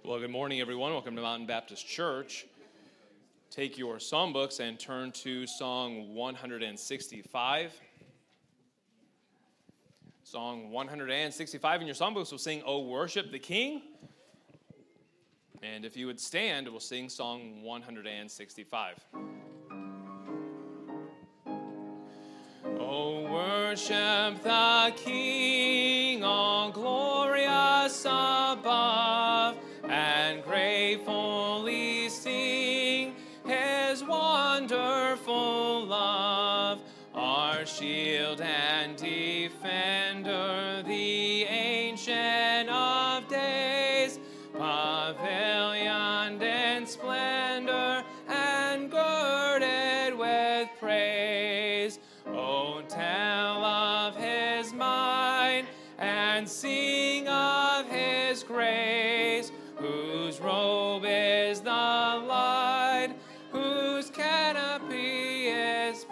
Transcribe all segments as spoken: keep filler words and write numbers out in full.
Well, good morning, everyone. Welcome to Mountain Baptist Church. Take your psalm books and turn to Song one sixty-five. Song one sixty-five in your psalm books will sing, "O Worship the King." And if you would stand, we'll sing Song one sixty-five. O worship the King, all glorious above, and gratefully sing his wonderful love. Our shield and defender, the Ancient of Days, pavilioned in splendor and girded with praise. Oh, tell of his might and sing of his grace, whose robe is the light, whose canopy is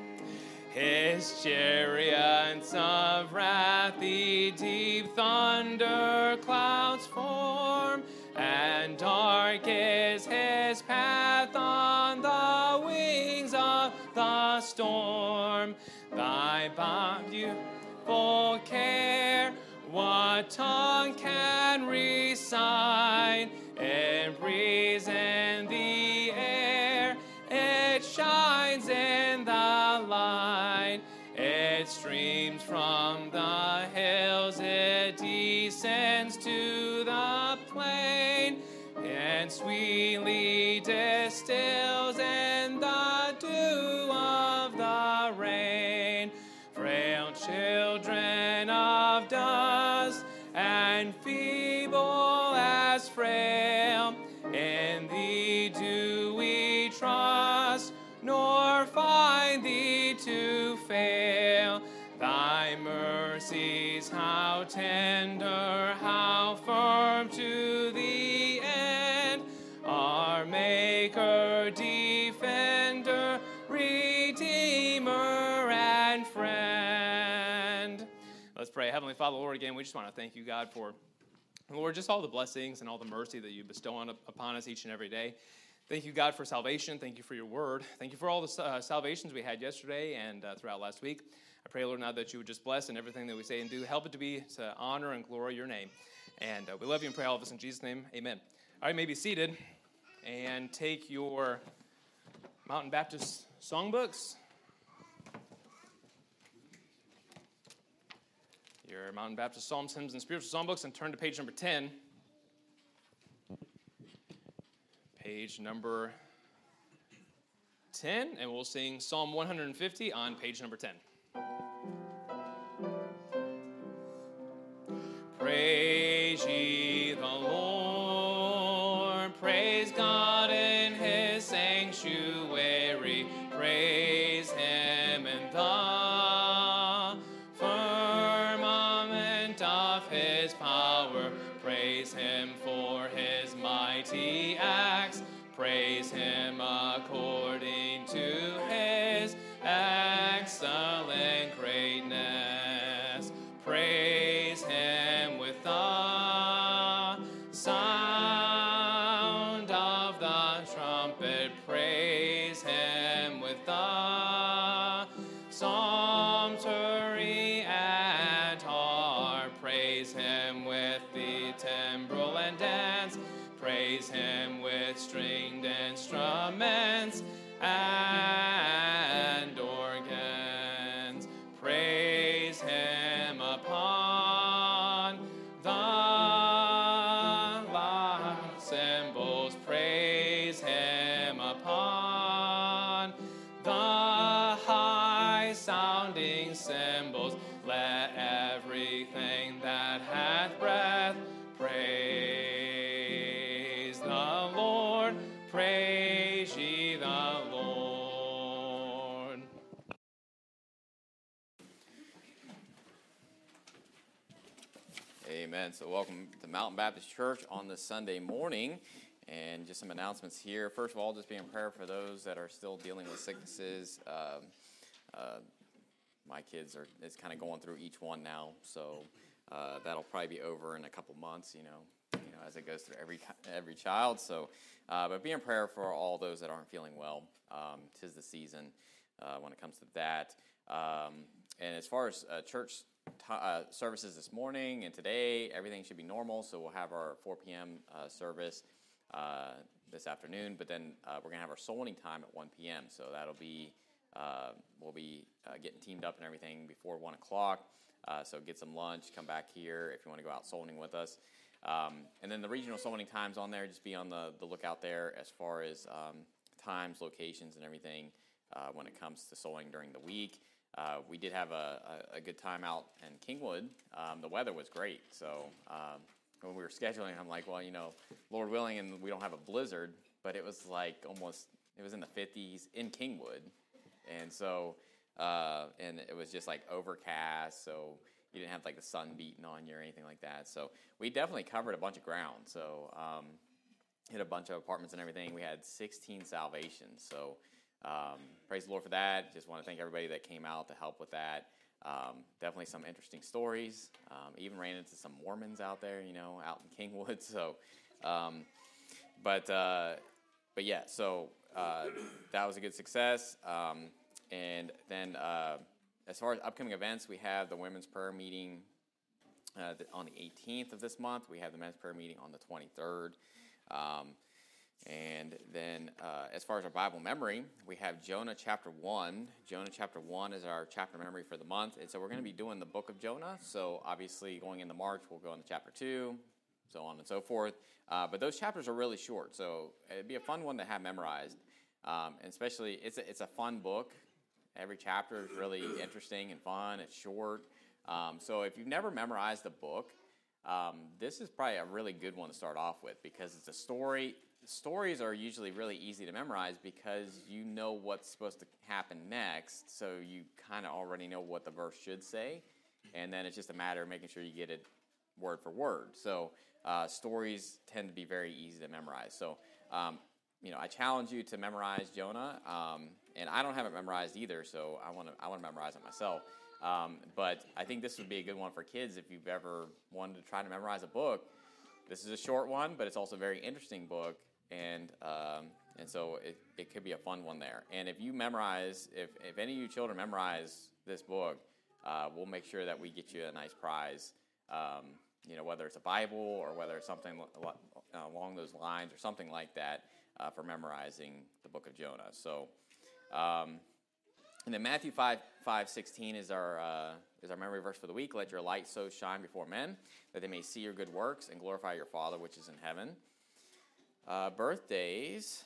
his chariots of wrath, the deep thunder clouds form, and dark is his path on the wings of the storm. Thy bountiful care, what tongue can recite? It breathes in the air, it shines in the light, it streams from the hills, it descends to the plain, and sweetly distills in the dew of the rain. Frail children of dust and feeble as frail, in thee do we trust, nor find thee to fail. Thy mercies how tender, how firm to the end, our Maker, Defender, Redeemer, and Friend. Let's pray. Heavenly Father, Lord, again, we just want to thank you, God, for, Lord, just all the blessings and all the mercy that you bestow on, upon us each and every day. Thank you, God, for salvation. Thank you for your word. Thank you for all the uh, salvations we had yesterday and uh, throughout last week. I pray, Lord, now that you would just bless in everything that we say and do. Help it to be to honor and glory your name. And uh, we love you and pray all of this in Jesus' name. Amen. All right, you may be seated and take your Mountain Baptist songbooks, your Mountain Baptist Psalms, Hymns, and Spiritual Songbooks, and turn to page number ten. Page number ten, and we'll sing Psalm one fifty on page number ten. Praise ye the Lord, praise God in his sanctuary, praise him in the firmament of his power, praise him for his mighty acts, praise him according to his excellent greatness, praise him with the sound of the trumpet, praise him with the psaltery and harp, praise him with the timbrel and dance, praise him with stringed instruments and organs, praise him upon the loud cymbals, praise him upon the high sounding cymbals, let everything that hath breath praise the Lord, praise ye the Lord. Amen. So welcome to Mountain Baptist Church on this Sunday morning. And just some announcements here. First of all, just be in prayer for those that are still dealing with sicknesses. Um, uh, my kids are is kind of going through each one now, so uh, that'll probably be over in a couple months. You know, you know, as it goes through every every child. So, uh, but be in prayer for all those that aren't feeling well. Um, 'tis the season uh, when it comes to that. Um, and as far as uh, church t- uh, services this morning and today, everything should be normal. So we'll have our four p.m. Uh, service uh, this afternoon, but then uh, we're gonna have our soul winning time at one p.m. So that'll be uh, we'll be uh, getting teamed up and everything before one o'clock. Uh, so get some lunch, come back here if you want to go out soul winning with us. Um, and then the regional soul winning times on there, just be on the, the lookout there as far as um, times, locations, and everything uh, when it comes to soul winning during the week. Uh, we did have a, a, a good time out in Kingwood. Um, the weather was great. So um, when we were scheduling, I'm like, well, you know, Lord willing, and we don't have a blizzard, but it was like almost, it was in the fifties in Kingwood. And so, uh, and it was just like overcast, so you didn't have like the sun beating on you or anything like that. So we definitely covered a bunch of ground. So um, hit a bunch of apartments and everything. We had sixteen salvations. So um, praise the Lord for that. Just want to thank everybody that came out to help with that. Um, definitely some interesting stories. Um, even ran into some Mormons out there, you know, out in Kingwood. So, um, but uh, but yeah, so uh, that was a good success. Um, and then uh, as far as upcoming events, we have the women's prayer meeting uh, on the eighteenth of this month. We have the men's prayer meeting on the twenty-third. Um, and then uh, as far as our Bible memory, we have Jonah chapter one. Jonah chapter one is our chapter memory for the month. And so we're going to be doing the book of Jonah. So obviously going into March, we'll go into chapter two, so on and so forth. Uh, but those chapters are really short. So it'd be a fun one to have memorized. Um, and especially, it's a, it's a fun book. Every chapter is really interesting and fun. It's short. Um, so if you've never memorized a book, um, this is probably a really good one to start off with because it's a story. Stories are usually really easy to memorize because you know what's supposed to happen next, so you kind of already know what the verse should say, and then it's just a matter of making sure you get it word for word. So uh, stories tend to be very easy to memorize. So um, you know, I challenge you to memorize Jonah, um, and I don't have it memorized either, so I want to I want to memorize it myself. Um, but I think this would be a good one for kids if you've ever wanted to try to memorize a book. This is a short one, but it's also a very interesting book. And um, and so it, it could be a fun one there. And if you memorize, if, if any of you children memorize this book, uh, we'll make sure that we get you a nice prize. Um, you know, whether it's a Bible or whether it's something along those lines or something like that uh, for memorizing the book of Jonah. So, um, and then Matthew five five sixteen is our uh, is our memory verse for the week. Let your light so shine before men that they may see your good works and glorify your Father which is in heaven. Uh, birthdays.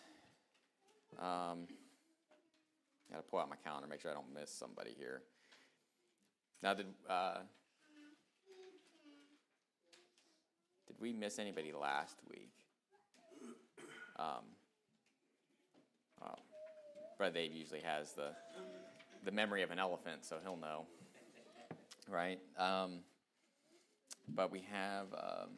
Um, got to pull out my calendar, make sure I don't miss somebody here. Now, did uh, did we miss anybody last week? Um, oh, Brother Dave usually has the the memory of an elephant, so he'll know, right? Um, but we have um,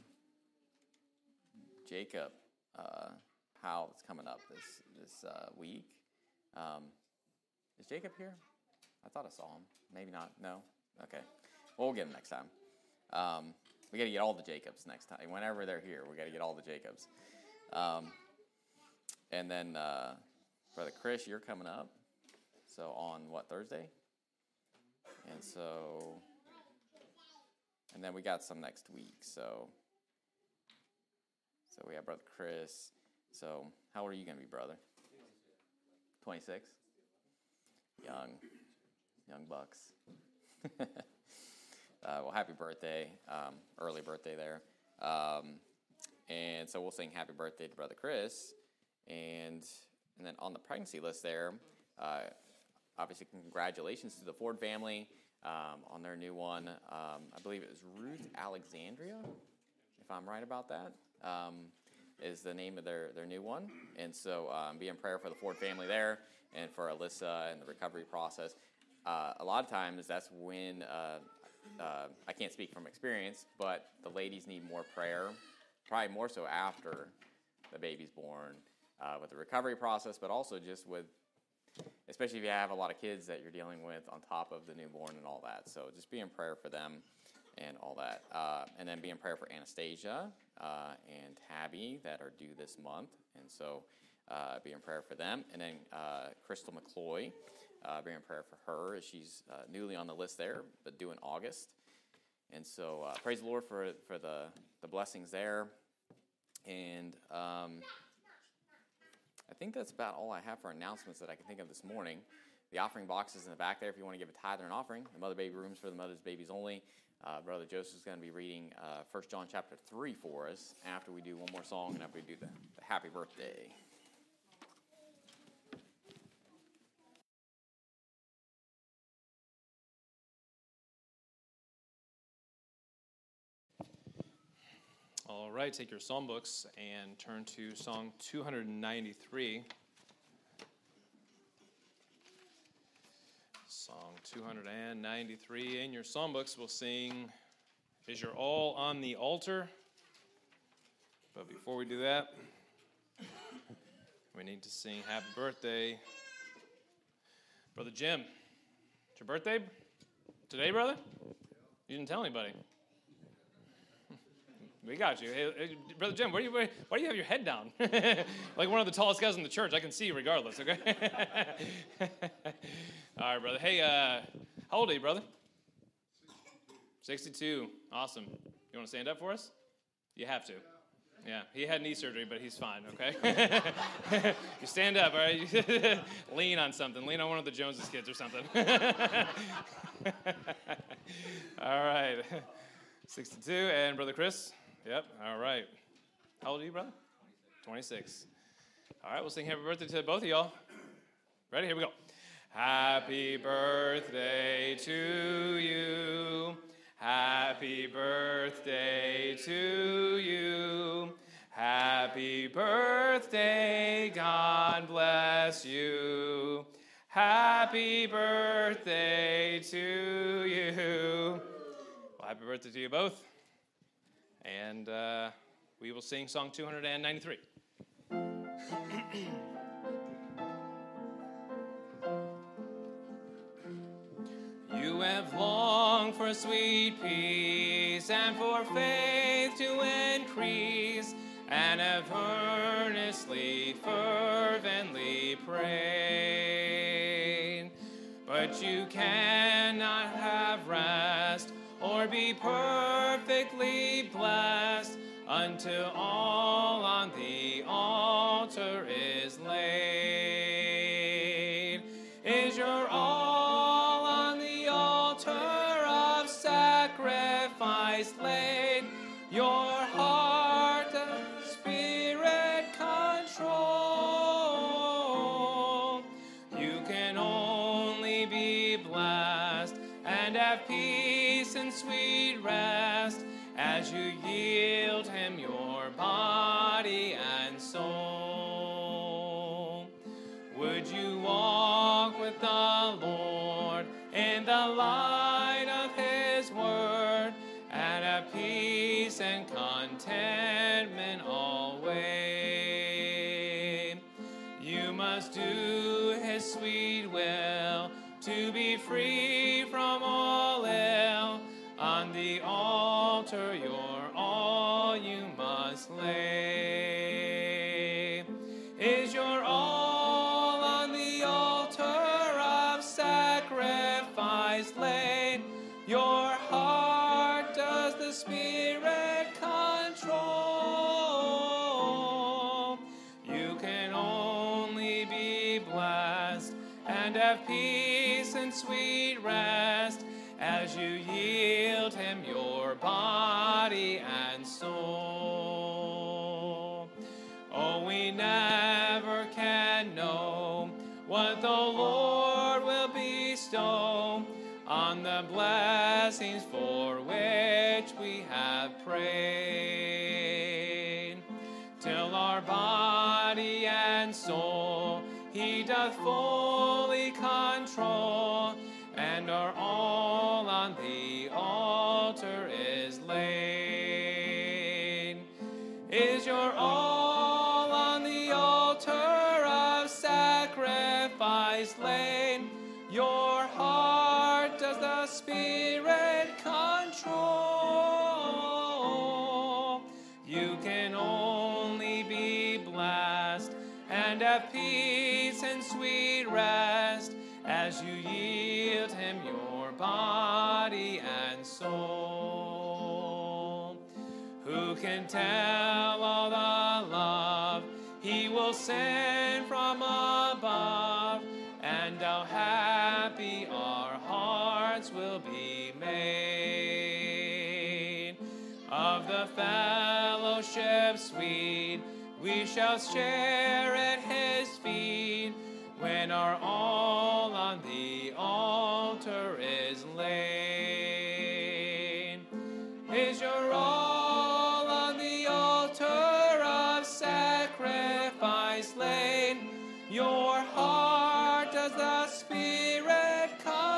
Jacob. Uh, Powell is coming up this this uh, week. Um, is Jacob here? I thought I saw him. Maybe not. No? Okay. Well, we'll get him next time. Um, we got to get all the Jacobs next time. Whenever they're here, we got to get all the Jacobs. Um, and then, uh, Brother Chris, you're coming up. So on what, Thursday? And so, and then we got some next week. So. So we have Brother Chris. So how old are you going to be, brother? twenty-six? Young. Young bucks. uh, well, happy birthday. Um, early birthday there. Um, and so we'll sing happy birthday to Brother Chris. And and then on the pregnancy list there, uh, obviously congratulations to the Ford family um, on their new one. Um, I believe it was Ruth Alexandria, if I'm right about that. Um, is the name of their, their new one. And so um, be in prayer for the Ford family there and for Alyssa and the recovery process. Uh, a lot of times that's when, uh, uh, I can't speak from experience, but the ladies need more prayer, probably more so after the baby's born, uh, with the recovery process, but also just with, especially if you have a lot of kids that you're dealing with on top of the newborn and all that. So just be in prayer for them. and all that. Uh, and then be in prayer for Anastasia uh, and Tabby that are due this month. And so uh, be in prayer for them. And then uh, Crystal McCloy, uh, be in prayer for her as she's uh, newly on the list there, but due in August. And so uh, praise the Lord for for the, the blessings there. And um, I think that's about all I have for announcements that I can think of this morning. The offering box is in the back there if you want to give a tithe or an offering. The mother baby room's for the mother's babies only. Uh, Brother Joseph is going to be reading uh, First John chapter three for us after we do one more song and after we do the, the happy birthday. All right, take your psalm books and turn to Song two ninety-three. Song two ninety-three. In your psalm books, we'll sing, Is Your All on the Altar? But before we do that, we need to sing Happy Birthday. Brother Jim, it's your birthday today, brother? You didn't tell anybody. We got you. Hey, hey, Brother Jim, why do you, why do you have your head down? Like one of the tallest guys in the church. I can see you regardless, okay? All right, brother. Hey, uh, how old are you, brother? sixty-two. Awesome. You want to stand up for us? You have to. Yeah, he had knee surgery, but he's fine, okay? You stand up, all right? Lean on something. Lean on one of the Joneses kids or something. All right. sixty-two. And Brother Chris? Yep, all right. How old are you, brother? twenty-six. All right, we'll sing happy birthday to both of y'all. Ready? Here we go. Happy birthday to you. Happy birthday to you. Happy birthday, God bless you. Happy birthday to you. Well, happy birthday to you both. And uh, we will sing Song two ninety-three. You have longed for sweet peace and for faith to increase, and have earnestly, fervently prayed. But you cannot have rest or be perfectly blessed until all on the altar is laid. Is your all on the altar of sacrifice laid? Your heart of spirit control. You can only be blessed and have peace and sweet rest as you yield him your body and soul. Would you walk with the Lord in the light of his word, and have peace and contentment always? You must do his sweet will to be free from all ill. On the altar your all you must lay. Is your all on the altar of sacrifice laid? Your heart does the Spirit control. You can only be blessed and have peace and sweet rest as you yield him your body and soul. Oh, we never can know what the Lord will bestow on the blessings for which we have prayed, till our body and soul he doth fully control, and our all on the altar is laid. Is your all on the altar of sacrifice laid? Your heart does the Spirit control. and have peace and sweet rest as you yield him your body and soul. Who can tell all the love he will send from above, and how happy our hearts will be made. Of the fellowship sweet we shall share at his feet, when our all on the altar is laid. Is your all on the altar of sacrifice laid? Your heart does the Spirit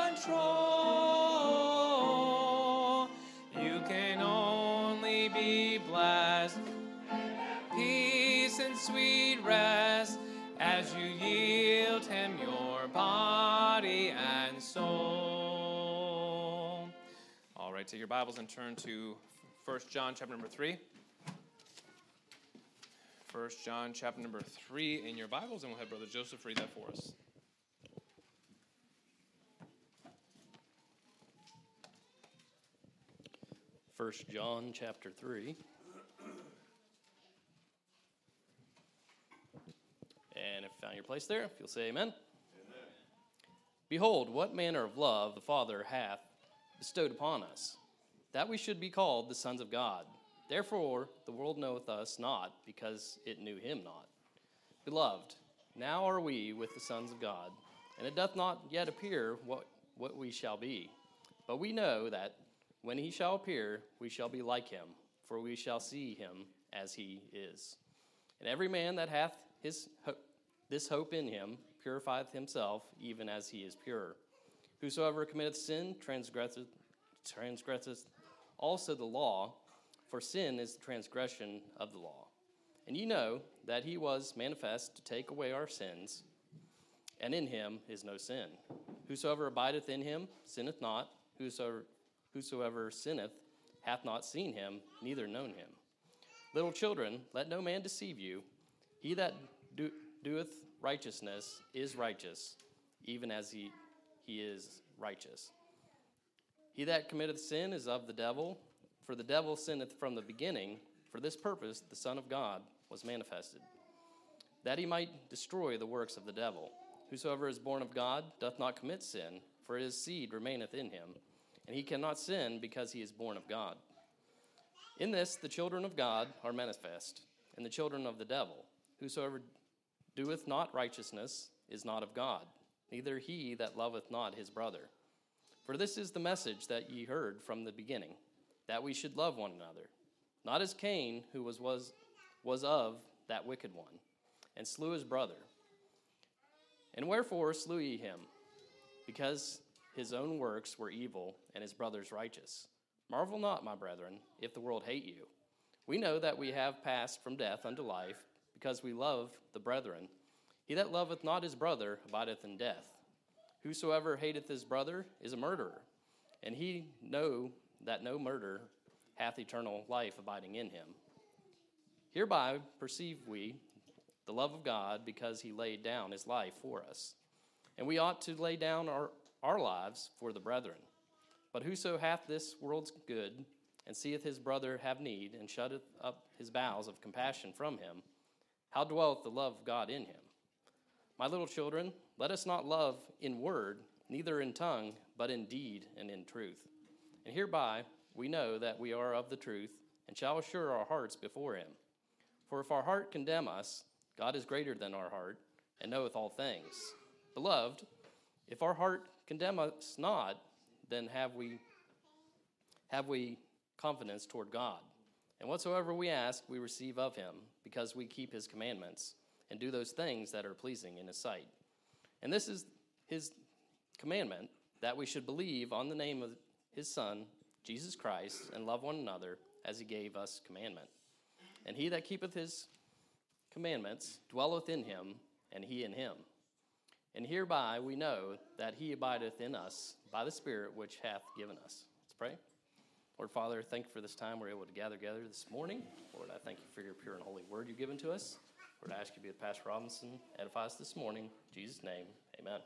control. You can only be blessed, peace and sweet rest, as you yield him your body and soul. All right, take your Bibles and turn to First John chapter number three. First John chapter number three in your Bibles, and we'll have Brother Joseph read that for us. First John chapter three. And if you found your place there, if you'll say amen. Amen. Behold, what manner of love the Father hath bestowed upon us, that we should be called the sons of God. Therefore the world knoweth us not, because it knew him not. Beloved, now are we with the sons of God, and it doth not yet appear what, what we shall be. But we know that when he shall appear, we shall be like him, for we shall see him as he is. And every man that hath his ho- this hope in him purifieth himself, even as he is pure. Whosoever committeth sin transgresseth, transgresseth also the law, for sin is the transgression of the law. And ye know that he was manifest to take away our sins, and in him is no sin. Whosoever abideth in him sinneth not. Whosoever, whosoever sinneth hath not seen him, neither known him. Little children, let no man deceive you. He that do, doeth righteousness is righteous, even as he, he is righteous. He that committeth sin is of the devil, for the devil sinneth from the beginning. For this purpose the Son of God was manifested, that he might destroy the works of the devil. Whosoever is born of God doth not commit sin, for his seed remaineth in him, and he cannot sin because he is born of God. In this the children of God are manifest, and the children of the devil. Whosoever doeth not righteousness is not of God, neither he that loveth not his brother. For this is the message that ye heard from the beginning, that we should love one another, not as Cain, who was, was, was of that wicked one, and slew his brother. And wherefore slew ye him? Because his own works were evil, and his brother's righteous. Marvel not, my brethren, if the world hate you. We know that we have passed from death unto life, because we love the brethren. He that loveth not his brother abideth in death. Whosoever hateth his brother is a murderer, and he know that no murder hath eternal life abiding in him. Hereby perceive we the love of God, because he laid down his life for us. And we ought to lay down our, our lives for the brethren. But whoso hath this world's good, and seeth his brother have need, and shutteth up his bowels of compassion from him, how dwelleth the love of God in him? My little children, let us not love in word, neither in tongue, but in deed and in truth. And hereby we know that we are of the truth, and shall assure our hearts before him. For if our heart condemn us, God is greater than our heart, and knoweth all things. Beloved, if our heart condemn us not, then have we have we confidence toward God. And whatsoever we ask, we receive of him, because we keep his commandments, and do those things that are pleasing in his sight. And this is his commandment, that we should believe on the name of his Son, Jesus Christ, and love one another as he gave us commandment. And he that keepeth his commandments dwelleth in him, and he in him. And hereby we know that he abideth in us by the Spirit which hath given us. Let's pray. Lord Father, thank you for this time we're able to gather together this morning. Lord, I thank you for your pure and holy word you've given to us. Lord, I ask you to be with Pastor Robinson, edify us this morning. In Jesus' name, amen.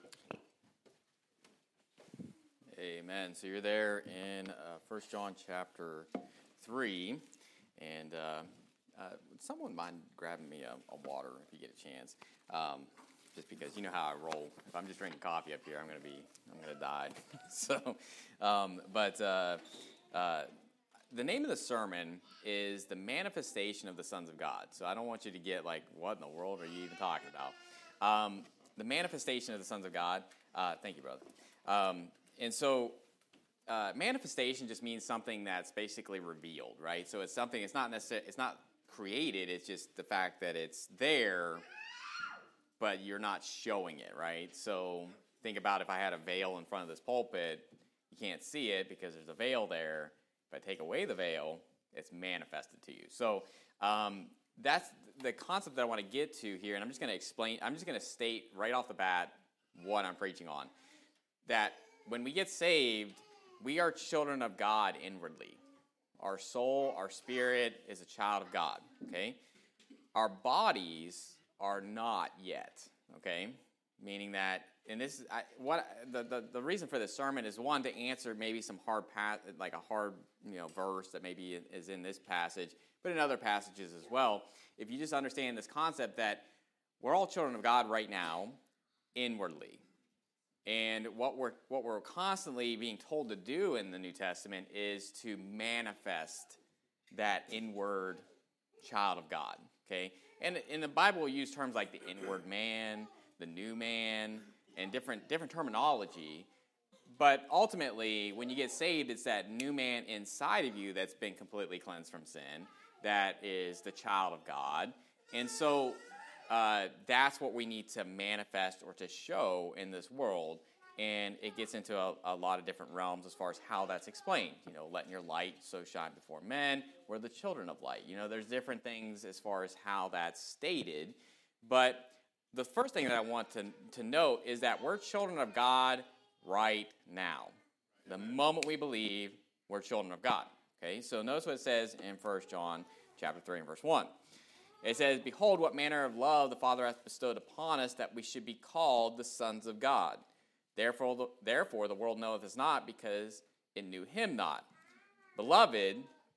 Amen. So you're there in uh, First John chapter three, and uh, uh, would someone mind grabbing me a, a water if you get a chance? Um, just because you know how I roll. If I'm just drinking coffee up here, I'm gonna be, I'm gonna die. so, um, but uh, uh, the name of the sermon is the manifestation of the sons of God. So I don't want you to get like, what in the world are you even talking about? Um, the manifestation of the sons of God. Uh, thank you, brother. Um, And so uh, manifestation just means something that's basically revealed, right? So it's something, it's not necessarily, it's not created, it's just the fact that it's there, but you're not showing it, right? So think about if I had a veil in front of this pulpit, you can't see it because there's a veil there. If I take away the veil, it's manifested to you. So um, that's the concept that I want to get to here, and I'm just going to explain, I'm just going to state right off the bat what I'm preaching on. That when we get saved, we are children of God inwardly. Our soul, our spirit is a child of God, okay? Our bodies are not yet, okay? Meaning that, and this is, I, what the, the, the reason for this sermon is, one, to answer maybe some hard, path, like a hard, you know, verse that maybe is in this passage, but in other passages as well. If you just understand this concept that we're all children of God right now, inwardly. And what we're what we're constantly being told to do in the New Testament is to manifest that inward child of God, okay? And in the Bible, we use terms like the inward man, the new man, and different different terminology. But ultimately, when you get saved, it's that new man inside of you that's been completely cleansed from sin, that is the child of God. And so Uh, that's what we need to manifest or to show in this world, and it gets into a, a lot of different realms as far as how that's explained. You know, letting your light so shine before men, we're the children of light. You know, there's different things as far as how that's stated, but the first thing that I want to, to note is that we're children of God right now. The moment we believe, we're children of God. Okay, so notice what it says in First John chapter three and verse one. It says, "Behold, what manner of love the Father hath bestowed upon us, that we should be called the sons of God. Therefore the, therefore the world knoweth us not, because it knew him not. Beloved,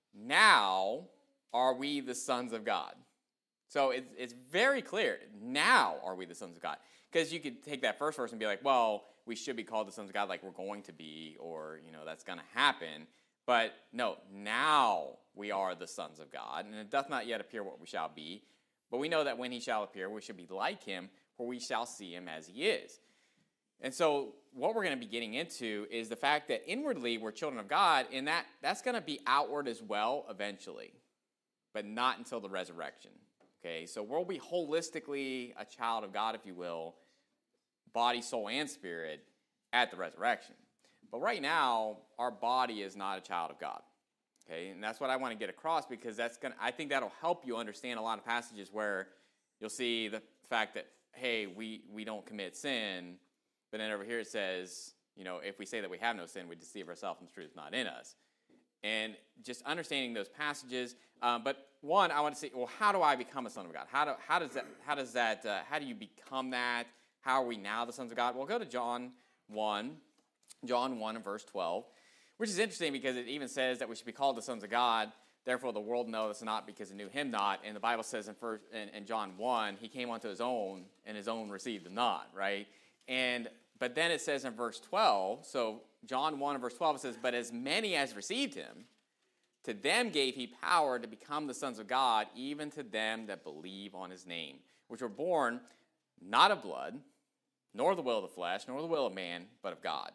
now are we the sons of God." So it's, it's very clear. Now are we the sons of God. Because you could take that first verse and be like, well, we should be called the sons of God like we're going to be, or, you know, that's going to happen. But no, now we are the sons of God, and it doth not yet appear what we shall be. But we know that when he shall appear, we shall be like him, for we shall see him as he is. And so what we're going to be getting into is the fact that inwardly we're children of God, and that, that's going to be outward as well eventually, but not until the resurrection. Okay, so we'll be holistically a child of God, if you will, body, soul, and spirit at the resurrection. But right now, our body is not a child of God, okay? And that's what I want to get across, because that's gonna. I think that'll help you understand a lot of passages where you'll see the fact that, hey, we, we don't commit sin, but then over here it says, you know, if we say that we have no sin, we deceive ourselves and the truth is not in us. And just understanding those passages. Um, but one, I want to say, well, how do I become a son of God? How do how does that how does that uh, how do you become that? How are we now the sons of God? Well, go to John one. John one and verse twelve, which is interesting because it even says that we should be called the sons of God. Therefore, the world knoweth us not, because it knew him not. And the Bible says in, first, in, in John one, he came unto his own, and his own received him not, right? And but then it says in verse twelve, so John one and verse twelve, it says, "But as many as received him, to them gave he power to become the sons of God, even to them that believe on his name, which were born not of blood, nor the will of the flesh, nor the will of man, but of God."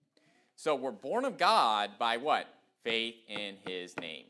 So we're born of God by what? Faith in his name.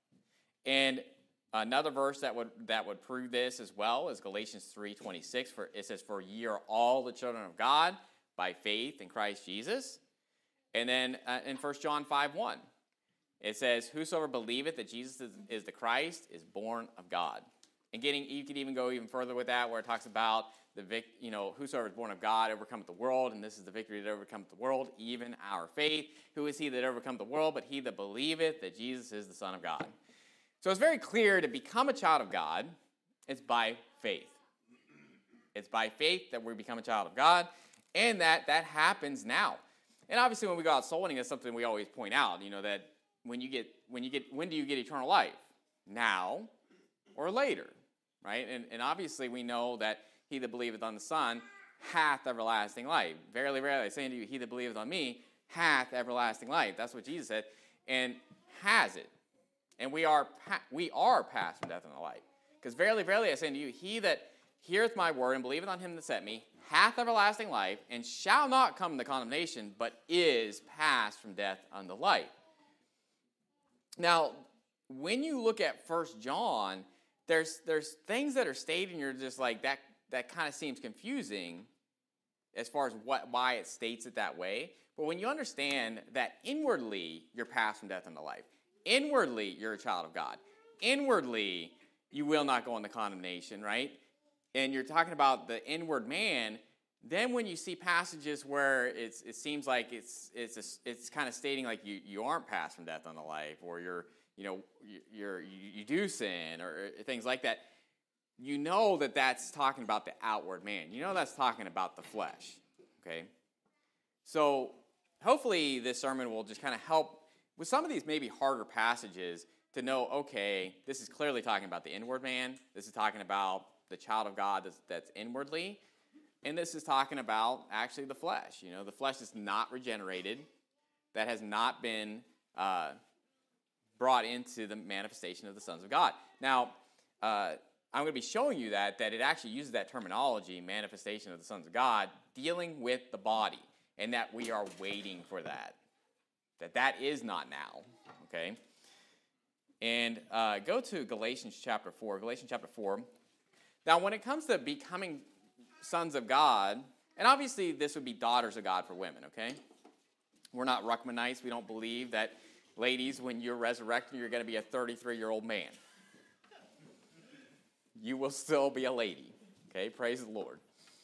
And another verse that would that would prove this as well is Galatians three twenty-six. For it says, "For ye are all the children of God by faith in Christ Jesus." And then uh, in First John five one, it says, "Whosoever believeth that Jesus is, is the Christ is born of God." And getting, you could even go even further with that, where it talks about the vic, you know, whosoever is born of God overcometh the world, and this is the victory that overcometh the world, even our faith. Who is he that overcometh the world, but he that believeth that Jesus is the Son of God? So it's very clear to become a child of God, It's by faith. It's by faith that we become a child of God, and that that happens now. And obviously, when we go out soul winning, that's something we always point out. You know that when you get when you get when do you get eternal life? Now or later, right? And and obviously, we know that he that believeth on the Son hath everlasting life. Verily, verily, I say unto you, he that believeth on me hath everlasting life. That's what Jesus said, and has it. And we are we are passed from death unto life. Because verily, verily, I say unto you, he that heareth my word and believeth on him that sent me hath everlasting life, and shall not come to condemnation, but is passed from death unto life. Now, when you look at First John, there's there's things that are stated, and you're just like, that that kind of seems confusing as far as what why it states it that way. But when you understand that inwardly you're passed from death unto life, inwardly you're a child of God, inwardly you will not go into condemnation, right? And you're talking about the inward man, then when you see passages where it's, it seems like it's it's a, it's kind of stating like you, you aren't passed from death unto life, or you're you know you're you, you do sin, or things like that, you know that that's talking about the outward man. You know that's talking about the flesh. Okay, so hopefully this sermon will just kind of help with some of these maybe harder passages to know, okay, this is clearly talking about the inward man. This is talking about the child of God that's, that's inwardly. And this is talking about actually the flesh. You know, the flesh is not regenerated. That has not been uh, brought into the manifestation of the sons of God. Now, uh, I'm going to be showing you that, that it actually uses that terminology, manifestation of the sons of God, dealing with the body, and that we are waiting for that. That that is not now, okay? And uh, go to Galatians chapter four. Galatians chapter four. Now, when it comes to becoming sons of God, and obviously this would be daughters of God for women, okay? We're not Ruckmanites. We don't believe that, ladies, when you're resurrected, you're going to be a thirty-three-year-old man. You will still be a lady, okay? Praise the Lord.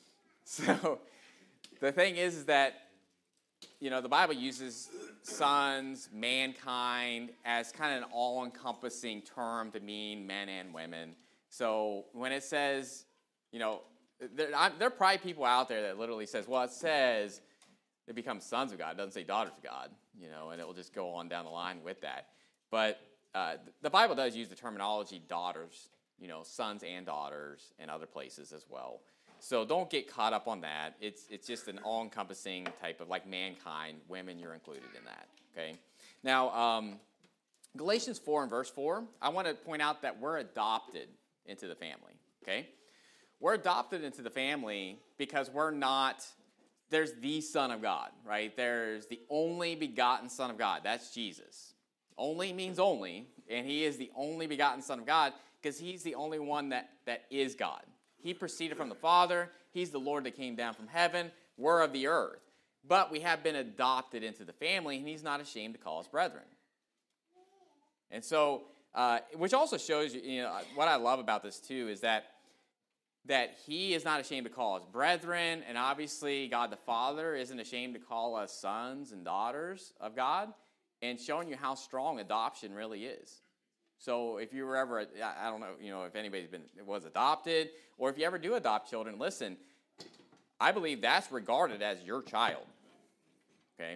So the thing is, is that, you know, the Bible uses sons, mankind, as kind of an all-encompassing term to mean men and women. So when it says, you know, there, I, there are probably people out there that literally says, well, it says they become sons of God. It doesn't say daughters of God, you know, and it will just go on down the line with that. But uh, the Bible does use the terminology daughters, you know, sons and daughters in other places as well. So don't get caught up on that. It's it's just an all-encompassing type of, like, mankind. Women, you're included in that, okay? Now, um, Galatians four and verse four, I want to point out that we're adopted into the family, okay? We're adopted into the family because we're not, there's the Son of God, right? There's the only begotten Son of God. That's Jesus. Only means only, and he is the only begotten Son of God because he's the only one that, that is God. He proceeded from the Father. He's the Lord that came down from heaven. We're of the earth. But we have been adopted into the family, and he's not ashamed to call us brethren. And so, uh, which also shows you, you know, what I love about this too is that that he is not ashamed to call us brethren, and obviously God the Father isn't ashamed to call us sons and daughters of God, and showing you how strong adoption really is. So if you were ever, I don't know, you know, if anybody's been was adopted, or if you ever do adopt children, listen, I believe that's regarded as your child, okay?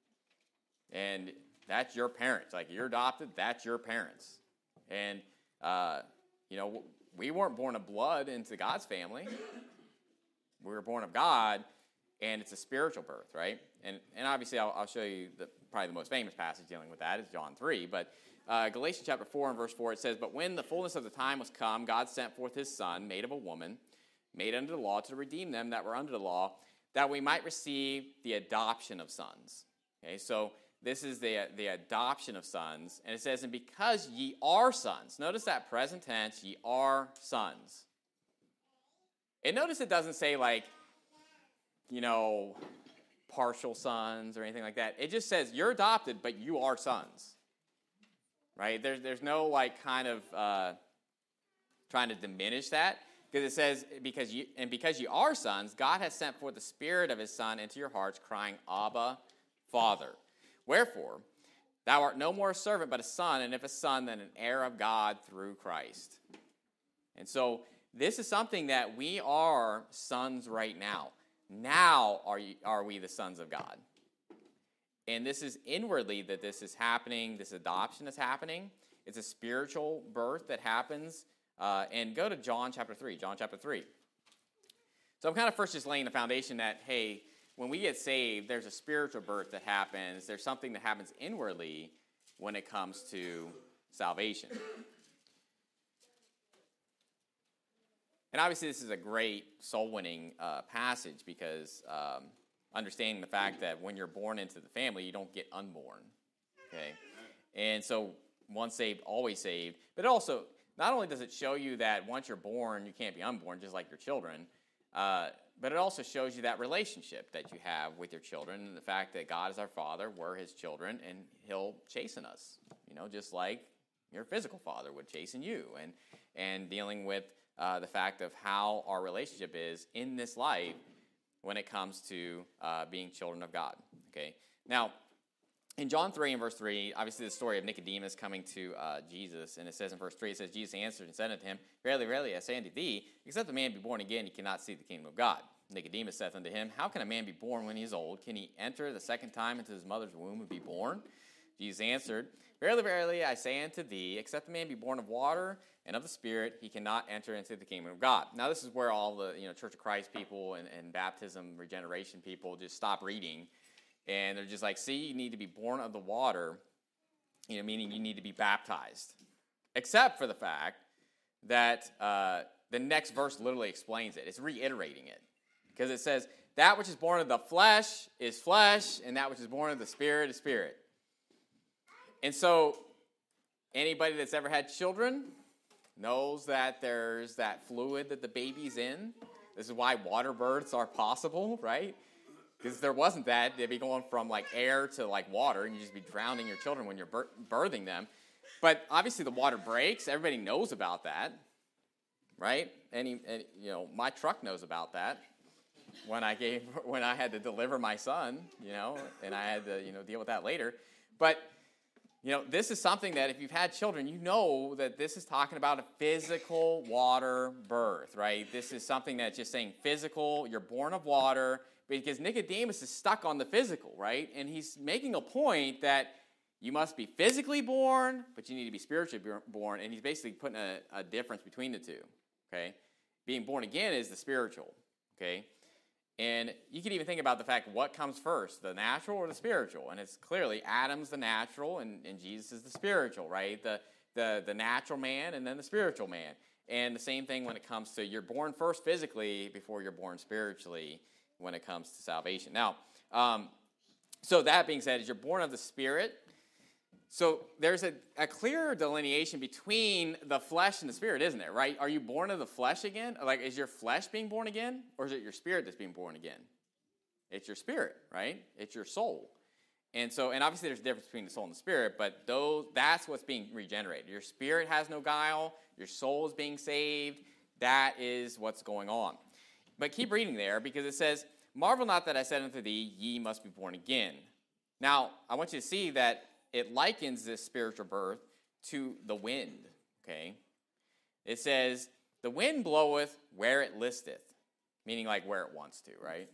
And that's your parents. Like, you're adopted, that's your parents. And, uh, you know, we weren't born of blood into God's family. We were born of God, and it's a spiritual birth, right? And and obviously, I'll, I'll show you the, probably the most famous passage dealing with that is John three, but Uh, Galatians chapter four and verse four, it says, "But when the fullness of the time was come, God sent forth his Son, made of a woman, made under the law, to redeem them that were under the law, that we might receive the adoption of sons." Okay, so this is the, the adoption of sons. And it says, "And because ye are sons," notice that present tense, ye are sons. And notice it doesn't say, like, you know, partial sons or anything like that. It just says you're adopted, but you are sons. Right? There's there's no, like, kind of uh, trying to diminish that, because it says, because you and because you are sons, God has sent forth the Spirit of his Son into your hearts, crying, Abba, Father. Wherefore, thou art no more a servant, but a son, and if a son, then an heir of God through Christ. And so this is something that we are sons right now. Now are, you, are we the sons of God. And this is inwardly that this is happening, this adoption is happening. It's a spiritual birth that happens. Uh, and go to John chapter three, John chapter three. So I'm kind of first just laying the foundation that, hey, when we get saved, there's a spiritual birth that happens. There's something that happens inwardly when it comes to salvation. And obviously this is a great soul-winning uh, passage because um, understanding the fact that when you're born into the family, you don't get unborn. Okay? And so once saved, always saved. But also, not only does it show you that once you're born, you can't be unborn, just like your children, uh, but it also shows you that relationship that you have with your children and the fact that God is our Father, we're His children, and He'll chasten us, you know, just like your physical father would chasten you. And, and dealing with uh, the fact of how our relationship is in this life when it comes to uh, being children of God, okay? Now, in John three and verse three, obviously the story of Nicodemus coming to uh, Jesus, and it says in verse three, it says, Jesus answered and said unto him, Verily, verily, I say unto thee, except a man be born again, he cannot see the kingdom of God. Nicodemus saith unto him, How can a man be born when he is old? Can he enter the second time into his mother's womb and be born? Jesus answered, Verily, verily, I say unto thee, except a man be born of water and of the Spirit, he cannot enter into the kingdom of God. Now this is where all the you know Church of Christ people and, and baptism, regeneration people just stop reading. And they're just like, see, you need to be born of the water, you know, meaning you need to be baptized. Except for the fact that uh, the next verse literally explains it. It's reiterating it. Because it says, that which is born of the flesh is flesh, and that which is born of the Spirit is spirit. And so, anybody that's ever had children knows that there's that fluid that the baby's in. This is why water births are possible, right? Because if there wasn't that, they'd be going from like air to like water, and you'd just be drowning your children when you're bir- birthing them. But obviously the water breaks. Everybody knows about that, right? Any, any, you know, my truck knows about that. When I gave, when I had to deliver my son, you know, and I had to, you know, deal with that later. But you know, this is something that if you've had children, you know that this is talking about a physical water birth, right? This is something that's just saying physical. You're born of water. Because Nicodemus is stuck on the physical, right? And he's making a point that you must be physically born, but you need to be spiritually born. And he's basically putting a, a difference between the two, okay? Being born again is the spiritual, okay? And you can even think about the fact, what comes first, the natural or the spiritual? And it's clearly Adam's the natural and, and Jesus is the spiritual, right? The, the, the natural man and then the spiritual man. And the same thing when it comes to you're born first physically before you're born spiritually when it comes to salvation. Now, um, so that being said, is you're born of the Spirit. So there's a, a clear delineation between the flesh and the Spirit, isn't it, right? Are you born of the flesh again? Like, is your flesh being born again? Or is it your spirit that's being born again? It's your spirit, right? It's your soul. And so, and obviously there's a difference between the soul and the spirit, but those, that's what's being regenerated. Your spirit has no guile. Your soul is being saved. That is what's going on. But keep reading there, because it says, Marvel not that I said unto thee, ye must be born again. Now, I want you to see that it likens this spiritual birth to the wind, okay? It says, the wind bloweth where it listeth, meaning like where it wants to, right?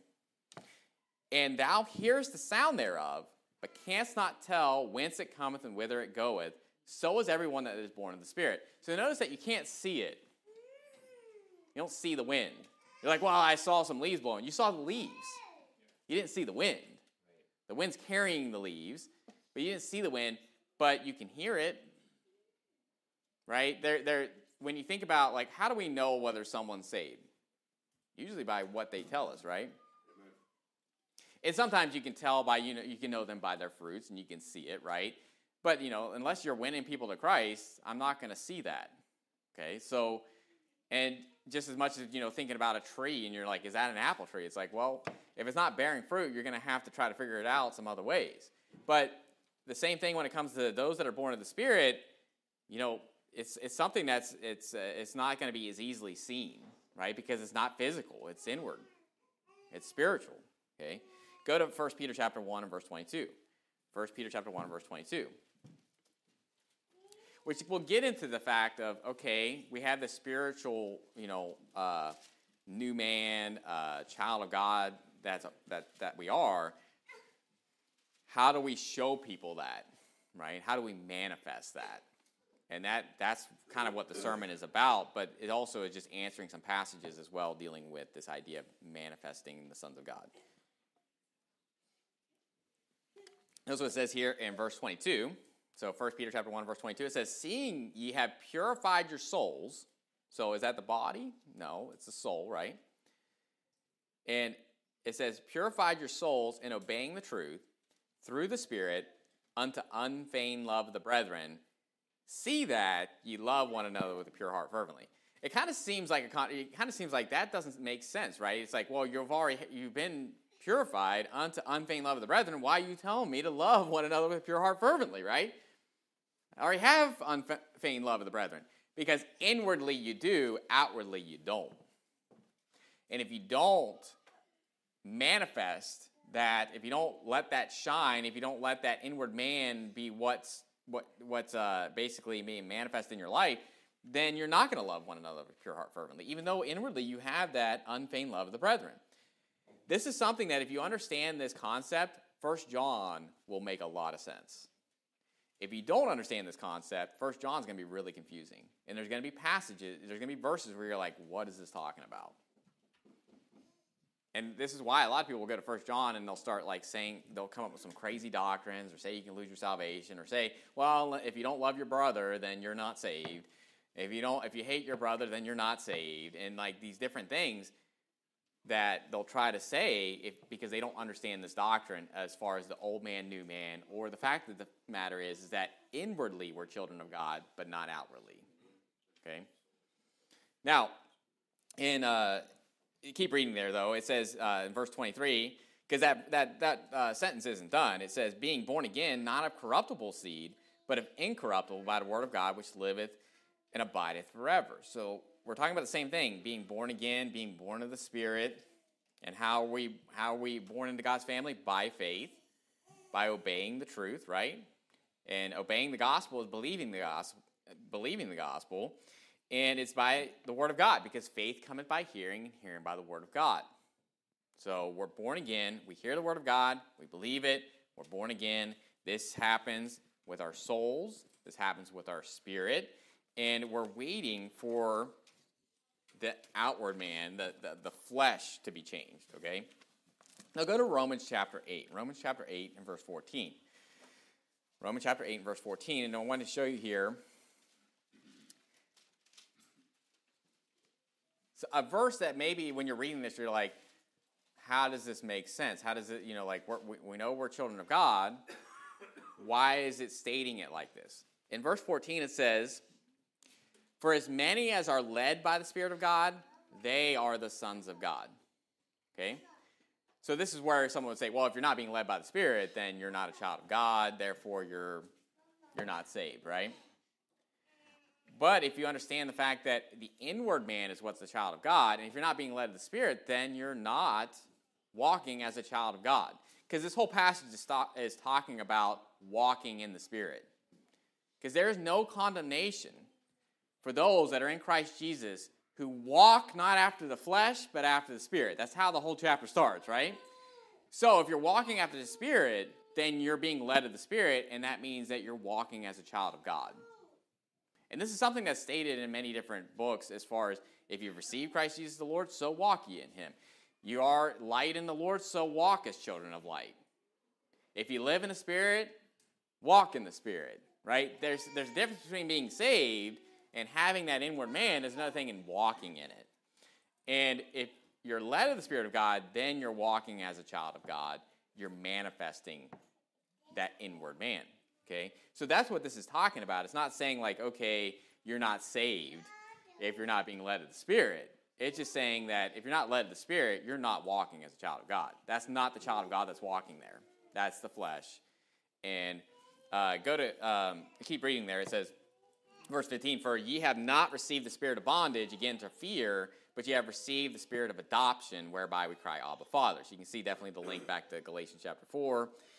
And thou hearest the sound thereof, but canst not tell whence it cometh and whither it goeth. So is everyone that is born of the Spirit. So notice that you can't see it. You don't see the wind. You're like, well, I saw some leaves blowing. You saw the leaves. You didn't see the wind. The wind's carrying the leaves, but you didn't see the wind, but you can hear it, right? They're, they're, when you think about, like, how do we know whether someone's saved? Usually by what they tell us, right? Amen. And sometimes you can tell by, you know, you can know them by their fruits, and you can see it, right? But, you know, unless you're winning people to Christ, I'm not going to see that, okay? So, and just as much as, you know, thinking about a tree and you're like, is that an apple tree? It's like, well, if it's not bearing fruit, you're going to have to try to figure it out some other ways. But the same thing when it comes to those that are born of the Spirit, you know, it's it's something that's, it's uh, it's not going to be as easily seen, right? Because it's not physical, it's inward. It's spiritual, okay? Go to First Peter chapter one and verse twenty-two. First Peter chapter one and verse twenty-two. which will get into the fact of, okay, we have the spiritual, you know, uh, new man, uh, child of God that's a, that that we are. How do we show people that, right? How do we manifest that? And that that's kind of what the sermon is about, but it also is just answering some passages as well, dealing with this idea of manifesting the sons of God. Notice what it says here in verse twenty-two. So First Peter chapter one, verse twenty-two, it says, seeing ye have purified your souls. So is that the body? No, it's the soul, right? And it says, purified your souls in obeying the truth through the Spirit unto unfeigned love of the brethren. See that ye love one another with a pure heart fervently. It kind of seems like a con- it kind of seems like that doesn't make sense, right? It's like, well, you've already you've been purified unto unfeigned love of the brethren. Why are you telling me to love one another with a pure heart fervently, right? I already have unfeigned love of the brethren. Because inwardly you do, outwardly you don't. And if you don't manifest that, if you don't let that shine, if you don't let that inward man be what's what what's uh, basically being manifest in your life, then you're not going to love one another with pure heart fervently, even though inwardly you have that unfeigned love of the brethren. This is something that if you understand this concept, First John will make a lot of sense. If you don't understand this concept, First John is going to be really confusing. And there's going to be passages, there's going to be verses where you're like, what is this talking about? And this is why a lot of people will go to First John and they'll start like saying, they'll come up with some crazy doctrines or say you can lose your salvation or say, well, if you don't love your brother, then you're not saved. If you don't, if you hate your brother, then you're not saved. And like these different things that they'll try to say if, because they don't understand this doctrine as far as the old man, new man, or the fact of the matter is, is that inwardly we're children of God, but not outwardly. Okay? Now, in uh, keep reading there, though. It says uh, in verse twenty-three, because that, that, that uh, sentence isn't done. It says, being born again, not of corruptible seed, but of incorruptible by the word of God, which liveth and abideth forever. So we're talking about the same thing, being born again, being born of the Spirit. And how are we, how are we born into God's family? By faith, by obeying the truth, right? And obeying the gospel is believing the gospel, believing the gospel. And it's by the word of God, because faith cometh by hearing, and hearing by the word of God. So we're born again. We hear the word of God. We believe it. We're born again. This happens with our souls. This happens with our spirit. And we're waiting for the outward man, the, the, the flesh, to be changed, okay? Now go to Romans chapter eight. Romans chapter eight and verse fourteen. Romans chapter eight and verse fourteen. And I want to show you here so a verse that maybe when you're reading this, you're like, how does this make sense? How does it, you know, like, we're, we, we know we're children of God. Why is it stating it like this? In verse fourteen, it says, for as many as are led by the Spirit of God, they are the sons of God. Okay? So this is where someone would say, well, if you're not being led by the Spirit, then you're not a child of God, therefore you're you're not saved, right? But if you understand the fact that the inward man is what's the child of God, and if you're not being led of the Spirit, then you're not walking as a child of God. Because this whole passage is, talk, is talking about walking in the Spirit. Because there is no condemnation for those that are in Christ Jesus who walk not after the flesh, but after the Spirit. That's how the whole chapter starts, right? So if you're walking after the Spirit, then you're being led of the Spirit, and that means that you're walking as a child of God. And this is something that's stated in many different books as far as if you've received Christ Jesus the Lord, so walk ye in him. You are light in the Lord, so walk as children of light. If you live in the Spirit, walk in the Spirit, right? There's, there's a difference between being saved and having that inward man. Is another thing in walking in it. And if you're led of the Spirit of God, then you're walking as a child of God. You're manifesting that inward man. Okay? So that's what this is talking about. It's not saying like, okay, you're not saved if you're not being led of the Spirit. It's just saying that if you're not led of the Spirit, you're not walking as a child of God. That's not the child of God that's walking there. That's the flesh. And uh, go to, um, keep reading there. It says, verse fifteen, for ye have not received the spirit of bondage, again, to fear, but ye have received the spirit of adoption, whereby we cry, Abba, Father. So you can see definitely the link back to Galatians chapter four.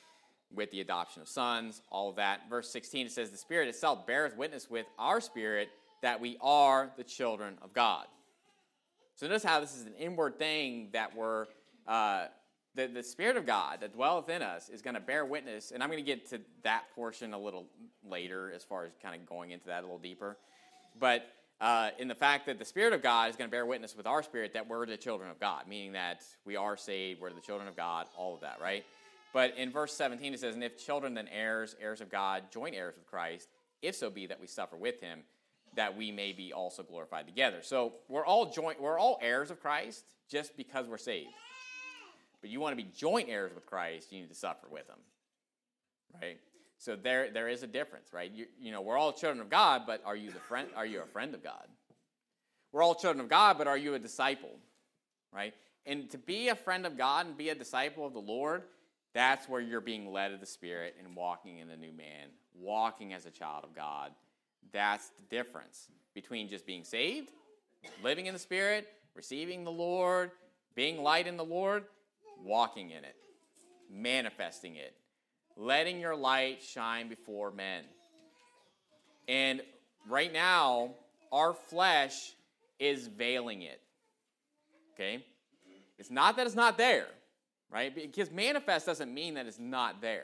with the adoption of sons, all of that. Verse sixteen, it says, the Spirit itself beareth witness with our spirit that we are the children of God. So notice how this is an inward thing that we're, uh, the, the Spirit of God that dwelleth in us is going to bear witness, and I'm going to get to that portion a little later as far as kind of going into that a little deeper. But uh, in the fact that the Spirit of God is going to bear witness with our spirit that we're the children of God, meaning that we are saved, we're the children of God, all of that, right? But in verse seventeen, it says, and if children, then heirs, heirs of God, joint heirs with Christ, if so be that we suffer with him, that we may be also glorified together. So we're all joint, we're all heirs of Christ just because we're saved. But you want to be joint heirs with Christ, you need to suffer with him, right? So there, there is a difference, right? You, you know, we're all children of God, but are you the friend? Are you a friend of God? We're all children of God, but are you a disciple, right? And to be a friend of God and be a disciple of the Lord, that's where you're being led of the Spirit and walking in the new man, walking as a child of God. That's the difference between just being saved, living in the Spirit, receiving the Lord, being light in the Lord, walking in it, manifesting it, letting your light shine before men. And right now, our flesh is veiling it, okay? It's not that it's not there, right? Because manifest doesn't mean that it's not there.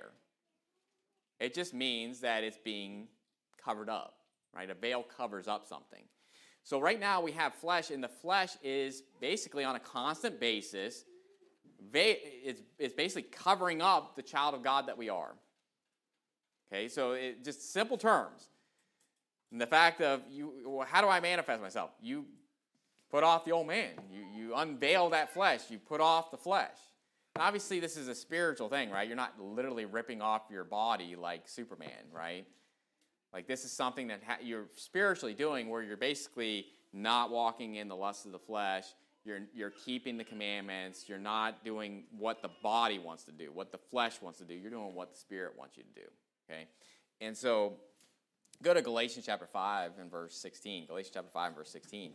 It just means that it's being covered up, right? A veil covers up something. So right now we have flesh, and the flesh is basically on a constant basis, it's, it's basically covering up the child of God that we are. Okay, so it, just simple terms. And the fact of, you, well, how do I manifest myself? You put off the old man. You, you unveil that flesh. You put off the flesh. And obviously, this is a spiritual thing, right? You're not literally ripping off your body like Superman, right? Like, this is something that ha- you're spiritually doing where you're basically not walking in the lust of the flesh. You're, you're keeping the commandments. You're not doing what the body wants to do, what the flesh wants to do. You're doing what the Spirit wants you to do, okay? And so, go to Galatians chapter five and verse sixteen. Galatians chapter five and verse sixteen.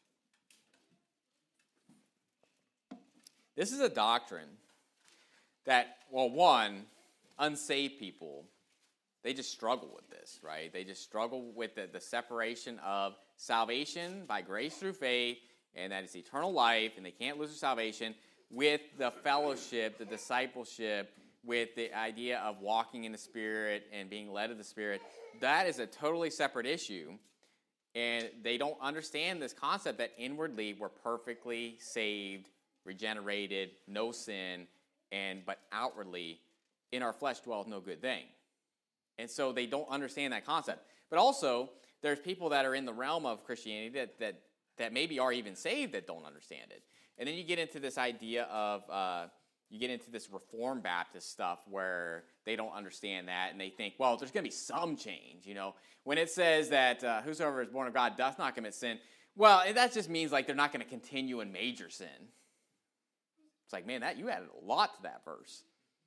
This is a doctrine that, well, one, unsaved people, they just struggle with this, right? They just struggle with the, the separation of salvation by grace through faith, and that it's eternal life, and they can't lose their salvation, with the fellowship, the discipleship, with the idea of walking in the Spirit and being led of the Spirit. That is a totally separate issue, and they don't understand this concept that inwardly we're perfectly saved, regenerated, no sin, and but outwardly in our flesh dwelleth no good thing. And so they don't understand that concept. But also, there's people that are in the realm of Christianity that that that maybe are even saved that don't understand it. And then you get into this idea of, uh, you get into this Reformed Baptist stuff where they don't understand that, and they think, well, there's going to be some change, you know. When it says that uh, whosoever is born of God doth not commit sin, well, that just means like they're not going to continue in major sin. It's like, man, that you added a lot to that verse.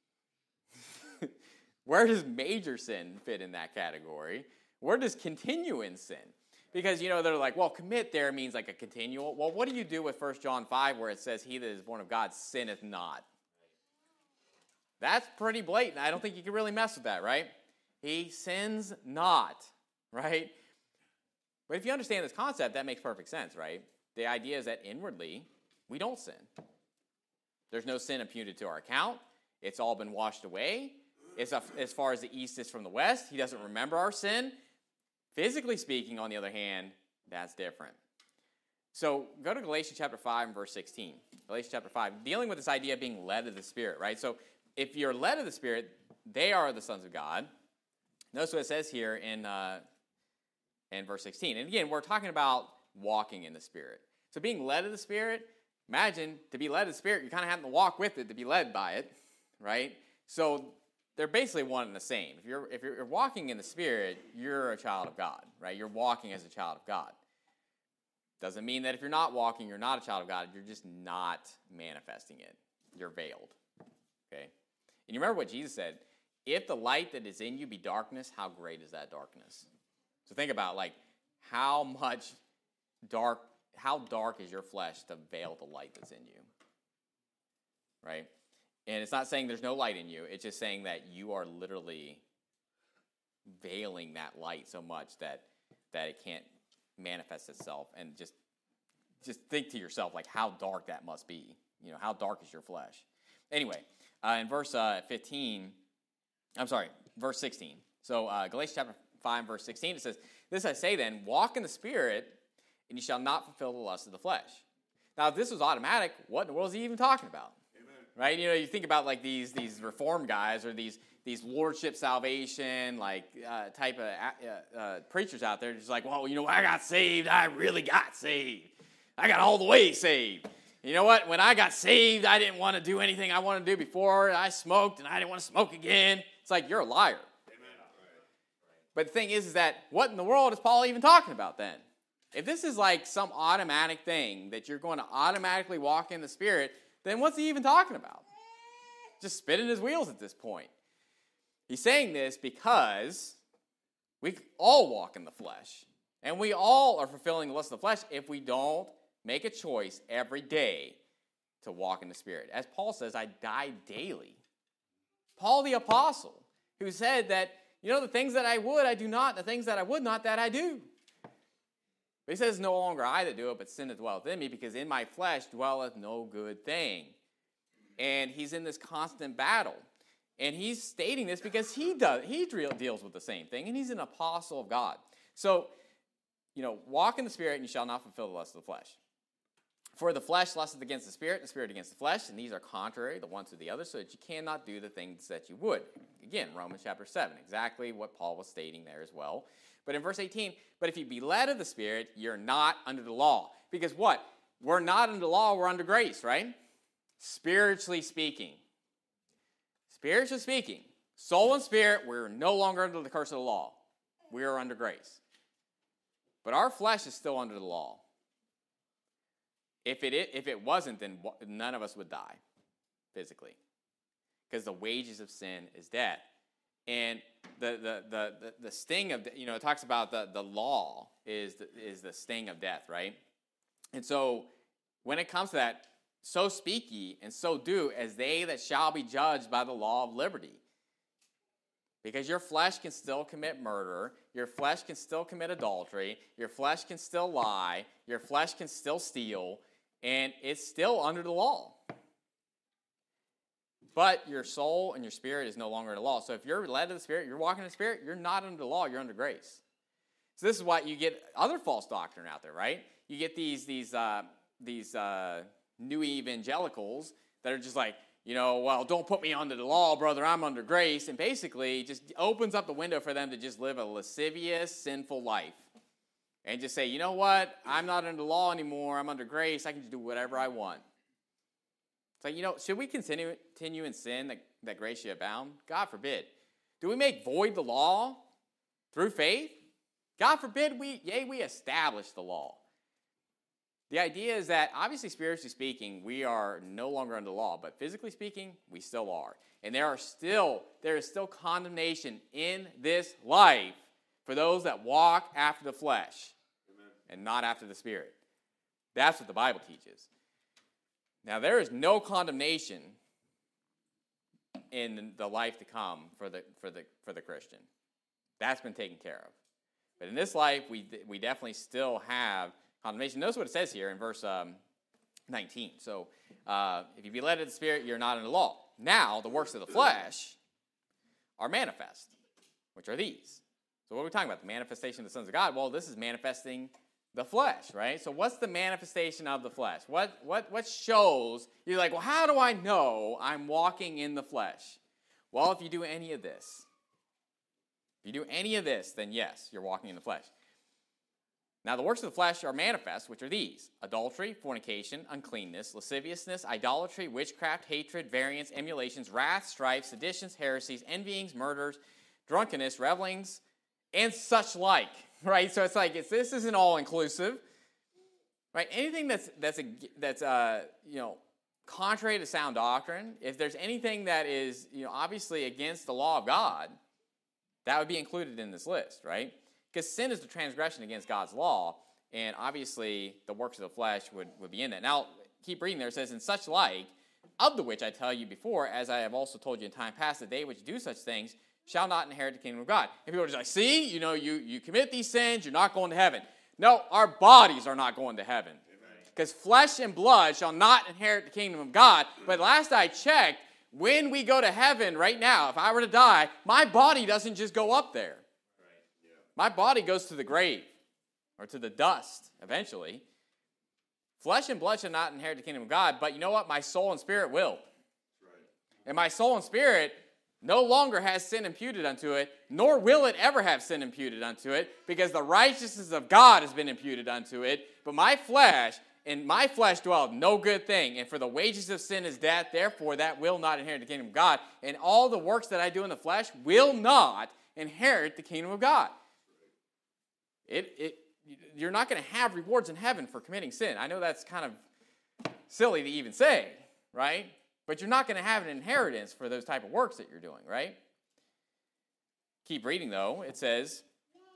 Where does major sin fit in that category? Where does continue in sin? Because, you know, they're like, well, commit there means like a continual. Well, what do you do with First John five where it says, he that is born of God sinneth not? That's pretty blatant. I don't think you can really mess with that, right? He sins not, right? But if you understand this concept, that makes perfect sense, right? The idea is that inwardly, we don't sin. There's no sin imputed to our account. It's all been washed away. It's a, as far as the east is from the west. He doesn't remember our sin. Physically speaking, on the other hand, that's different. So go to Galatians chapter five and verse sixteen. Galatians chapter five, dealing with this idea of being led of the Spirit, right? So if you're led of the Spirit, they are the sons of God. Notice what it says here in, uh, in verse sixteen. And again, we're talking about walking in the Spirit. So being led of the Spirit, imagine to be led of the Spirit, you're kind of having to walk with it to be led by it, right? So they're basically one and the same. If you're if you're walking in the Spirit, you're a child of God, right? You're walking as a child of God. Doesn't mean that if you're not walking, you're not a child of God. You're just not manifesting it. You're veiled, okay? And you remember what Jesus said, if the light that is in you be darkness, how great is that darkness? So think about, like, how much dark, how dark is your flesh to veil the light that's in you, right? And it's not saying there's no light in you. It's just saying that you are literally veiling that light so much that that it can't manifest itself. And just just think to yourself, like, how dark that must be. You know, how dark is your flesh? Anyway, uh, in verse uh, fifteen, I'm sorry, verse sixteen. So uh, Galatians chapter five, verse sixteen, it says, "This I say then, walk in the Spirit, and you shall not fulfill the lust of the flesh." Now, if this was automatic, what in the world is he even talking about? Right? You know, you think about like these these reform guys or these these lordship salvation like uh, type of uh, uh, preachers out there, just like, well, you know, I got saved. I really got saved. I got all the way saved. You know what? When I got saved, I didn't want to do anything I wanted to do before. I smoked, and I didn't want to smoke again. It's like, you're a liar. Amen. But the thing is, is that what in the world is Paul even talking about then? If this is like some automatic thing that you're going to automatically walk in the Spirit, then what's he even talking about? Just spinning his wheels at this point. He's saying this because we all walk in the flesh. And we all are fulfilling the lust of the flesh if we don't make a choice every day to walk in the Spirit. As Paul says, I die daily. Paul the apostle, who said that, you know, the things that I would, I do not. The things that I would not, that I do. But he says, no longer I that do it, but sin that dwelleth in me, because in my flesh dwelleth no good thing. And he's in this constant battle. And he's stating this because he does he deals with the same thing, and he's an apostle of God. So, you know, walk in the Spirit, and you shall not fulfill the lust of the flesh. For the flesh lusteth against the Spirit, and the Spirit against the flesh, and these are contrary, the one to the other, so that you cannot do the things that you would. Again, Romans chapter seven, exactly what Paul was stating there as well. But in verse eighteen, but if you be led of the Spirit, you're not under the law. Because what? We're not under the law, we're under grace, right? Spiritually speaking. Spiritually speaking, soul and spirit, we're no longer under the curse of the law. We are under grace. But our flesh is still under the law. If it, if it wasn't, then none of us would die physically. Because the wages of sin is death. And the the the the, the sting of, you know, it talks about the, the law is the, is the sting of death, right? And so when it comes to that, so speak ye, and so do, as they that shall be judged by the law of liberty. Because your flesh can still commit murder, your flesh can still commit adultery, your flesh can still lie, your flesh can still steal, and it's still under the law. But your soul and your spirit is no longer under the law. So if you're led to the Spirit, you're walking in the Spirit, you're not under the law, you're under grace. So this is why you get other false doctrine out there, right? You get these, these, uh, these, uh, new evangelicals that are just like, you know, well, don't put me under the law, brother, I'm under grace, and basically just opens up the window for them to just live a lascivious, sinful life and just say, you know what, I'm not under the law anymore, I'm under grace, I can just do whatever I want. It's like, you know, should we continue, continue in sin that, that grace should abound? God forbid. Do we make void the law through faith? God forbid, we, yea, we establish the law. The idea is that, obviously, spiritually speaking, we are no longer under the law, but physically speaking, we still are. And there are still, there is still condemnation in this life for those that walk after the flesh. Amen. And not after the Spirit. That's what the Bible teaches. Now, there is no condemnation in the life to come for the for the for the Christian. That's been taken care of. But in this life, we we definitely still have condemnation. Notice what it says here in verse um, nineteen. So, uh, if you be led of the Spirit, you're not under the law. Now, the works of the flesh are manifest, which are these. So what are we talking about? The manifestation of the sons of God. Well, this is manifesting the flesh, right? So what's the manifestation of the flesh? What, what, what shows, you're like, well, how do I know I'm walking in the flesh? Well, if you do any of this, if you do any of this, then yes, you're walking in the flesh. Now, the works of the flesh are manifest, which are these: adultery, fornication, uncleanness, lasciviousness, idolatry, witchcraft, hatred, variance, emulations, wrath, strife, seditions, heresies, envyings, murders, drunkenness, revelings, and such like. Right? So it's like, it's, this isn't all-inclusive. Right? Anything that's, that's, a, that's uh, you know, contrary to sound doctrine, if there's anything that is, you know, obviously against the law of God, that would be included in this list, right? Because sin is the transgression against God's law, and obviously the works of the flesh would, would be in that. Now, keep reading there. It says, in such like, Of the which I tell you before, as I have also told you in time past, that they which do such things shall not inherit the kingdom of God. And people are just like, see, you know, you, you commit these sins, you're not going to heaven. No, our bodies are not going to heaven. Because flesh and blood shall not inherit the kingdom of God. But last I checked, when we go to heaven right now, if I were to die, my body doesn't just go up there. My body goes to the grave or to the dust eventually. Flesh and blood shall not inherit the kingdom of God, but you know what? My soul and spirit will. And my soul and spirit no longer has sin imputed unto it, nor will it ever have sin imputed unto it, because the righteousness of God has been imputed unto it. But my flesh, in my flesh dwelleth no good thing, and for the wages of sin is death, therefore that will not inherit the kingdom of God. And all the works that I do in the flesh will not inherit the kingdom of God. It, it, you're not going to have rewards in heaven for committing sin. I know that's kind of silly to even say, right? But you're not going to have an inheritance for those type of works that you're doing, right? Keep reading, though. It says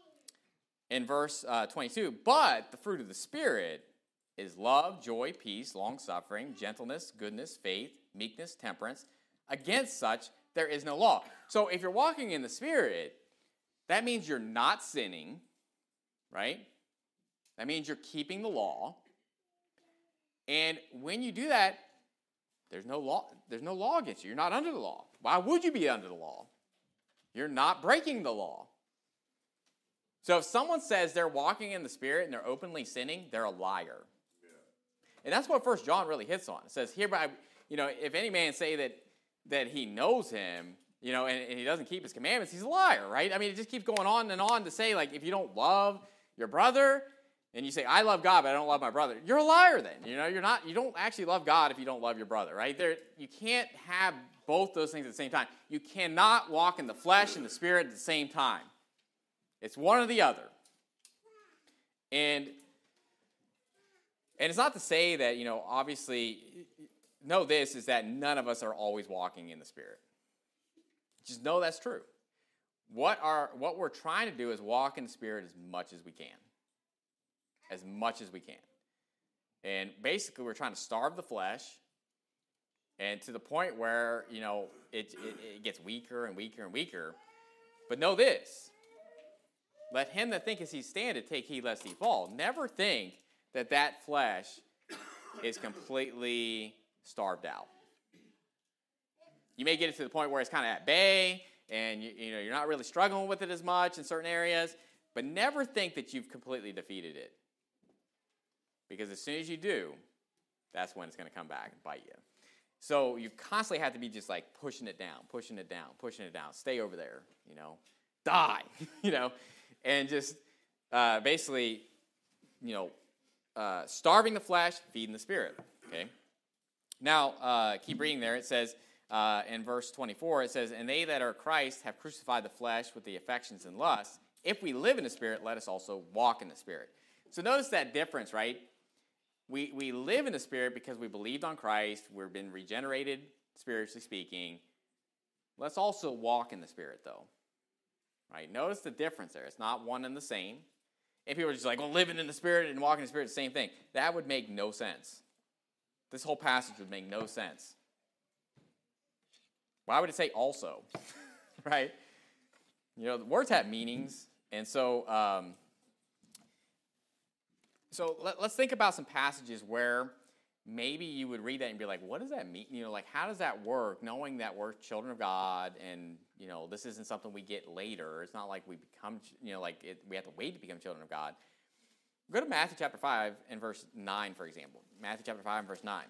in verse uh, twenty-two, but the fruit of the Spirit is love, joy, peace, long-suffering, gentleness, goodness, faith, meekness, temperance. Against such there is no law. So if you're walking in the Spirit, that means you're not sinning, right? That means you're keeping the law. And when you do that, there's no law, there's no law against you. You're not under the law. Why would you be under the law? You're not breaking the law. So if someone says they're walking in the Spirit and they're openly sinning, they're a liar. Yeah. And that's what First John really hits on. It says, hereby, you know, if any man say that that he knows him, you know, and, and he doesn't keep his commandments, he's a liar, right? I mean, it just keeps going on and on to say, like, if you don't love your brother, and you say, I love God, but I don't love my brother, you're a liar then. You know, you're not, you don't actually love God if you don't love your brother, right? There, you can't have both those things at the same time. You cannot walk in the flesh and the Spirit at the same time. It's one or the other. And, and it's not to say that, you know, obviously, know this, is that none of us are always walking in the Spirit. Just know that's true. What, are, what we're trying to do is walk in the Spirit as much as we can. As much as we can. And basically, we're trying to starve the flesh, and to the point where, you know, it, it, it gets weaker and weaker and weaker. But know this. Let him that thinketh he standeth take heed lest he fall. Never think that that flesh is completely starved out. You may get it to the point where it's kind of at bay, and you, you know, you're not really struggling with it as much in certain areas, but never think that you've completely defeated it. Because as soon as you do, that's when it's going to come back and bite you. So you constantly have to be just like pushing it down, pushing it down, pushing it down. Stay over there, you know. Die, you know. And just uh, basically, you know, uh, starving the flesh, feeding the Spirit, okay. Now, uh, keep reading there. It says uh, in verse twenty-four, it says, and they that are Christ have crucified the flesh with the affections and lusts. If we live in the Spirit, let us also walk in the Spirit. So notice that difference, right? We we live in the Spirit because we believed on Christ. We've been regenerated, spiritually speaking. Let's also walk in the Spirit, though. Right? Notice the difference there. It's not one and the same. If people are just like, well, living in the Spirit and walking in the Spirit, the same thing. That would make no sense. This whole passage would make no sense. Why would it say also? Right? You know, the words have meanings, and so... Um, So let, let's think about some passages where maybe you would read that and be like, what does that mean? You know, like, how does that work, knowing that we're children of God and, you know, this isn't something we get later. It's not like we become, you know, like it, we have to wait to become children of God. Go to Matthew chapter five and verse nine, for example. Matthew chapter five and verse nine.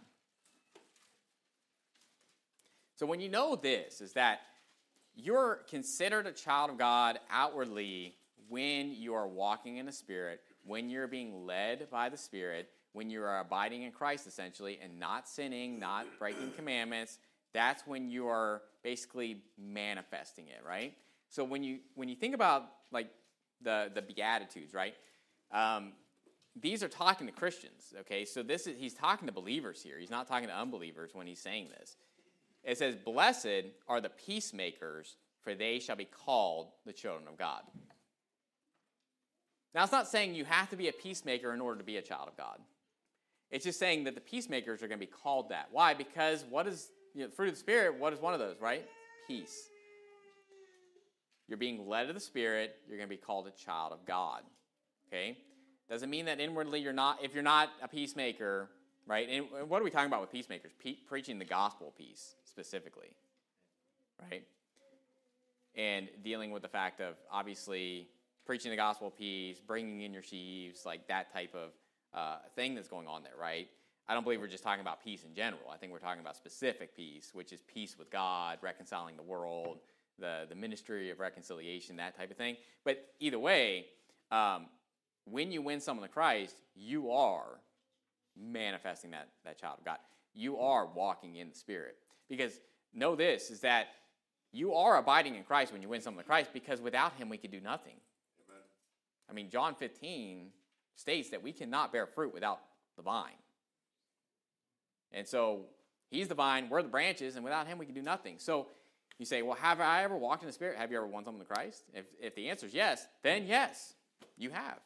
So when you know this, is that you're considered a child of God outwardly when you are walking in the Spirit, when you're being led by the Spirit, when you are abiding in Christ, essentially, and not sinning, not breaking commandments, that's when you are basically manifesting it, right? So when you when you think about, like, the, the Beatitudes, right, um, these are talking to Christians, okay? So this is he's talking to believers here. He's not talking to unbelievers when he's saying this. It says, blessed are the peacemakers, for they shall be called the children of God. Now, it's not saying you have to be a peacemaker in order to be a child of God. It's just saying that the peacemakers are going to be called that. Why? Because what is, you know, the fruit of the Spirit, what is one of those, right? Peace. You're being led of the Spirit, you're going to be called a child of God. Okay? Doesn't mean that inwardly you're not, if you're not a peacemaker, right? And what are we talking about with peacemakers? Pe- preaching the gospel peace, specifically. Right? And dealing with the fact of, obviously, preaching the gospel peace, bringing in your sheaves, like that type of uh, thing that's going on there, right? I don't believe we're just talking about peace in general. I think we're talking about specific peace, which is peace with God, reconciling the world, the, the ministry of reconciliation, that type of thing. But either way, um, when you win someone to Christ, you are manifesting that, that child of God. You are walking in the Spirit. Because know this, is that you are abiding in Christ when you win someone to Christ, because without him we could do nothing. Amen. I mean, John fifteen states that we cannot bear fruit without the vine. And so he's the vine, we're the branches, and without him we can do nothing. So you say, well, have I ever walked in the Spirit? Have you ever won someone to Christ? If, if the answer is yes, then yes, you have.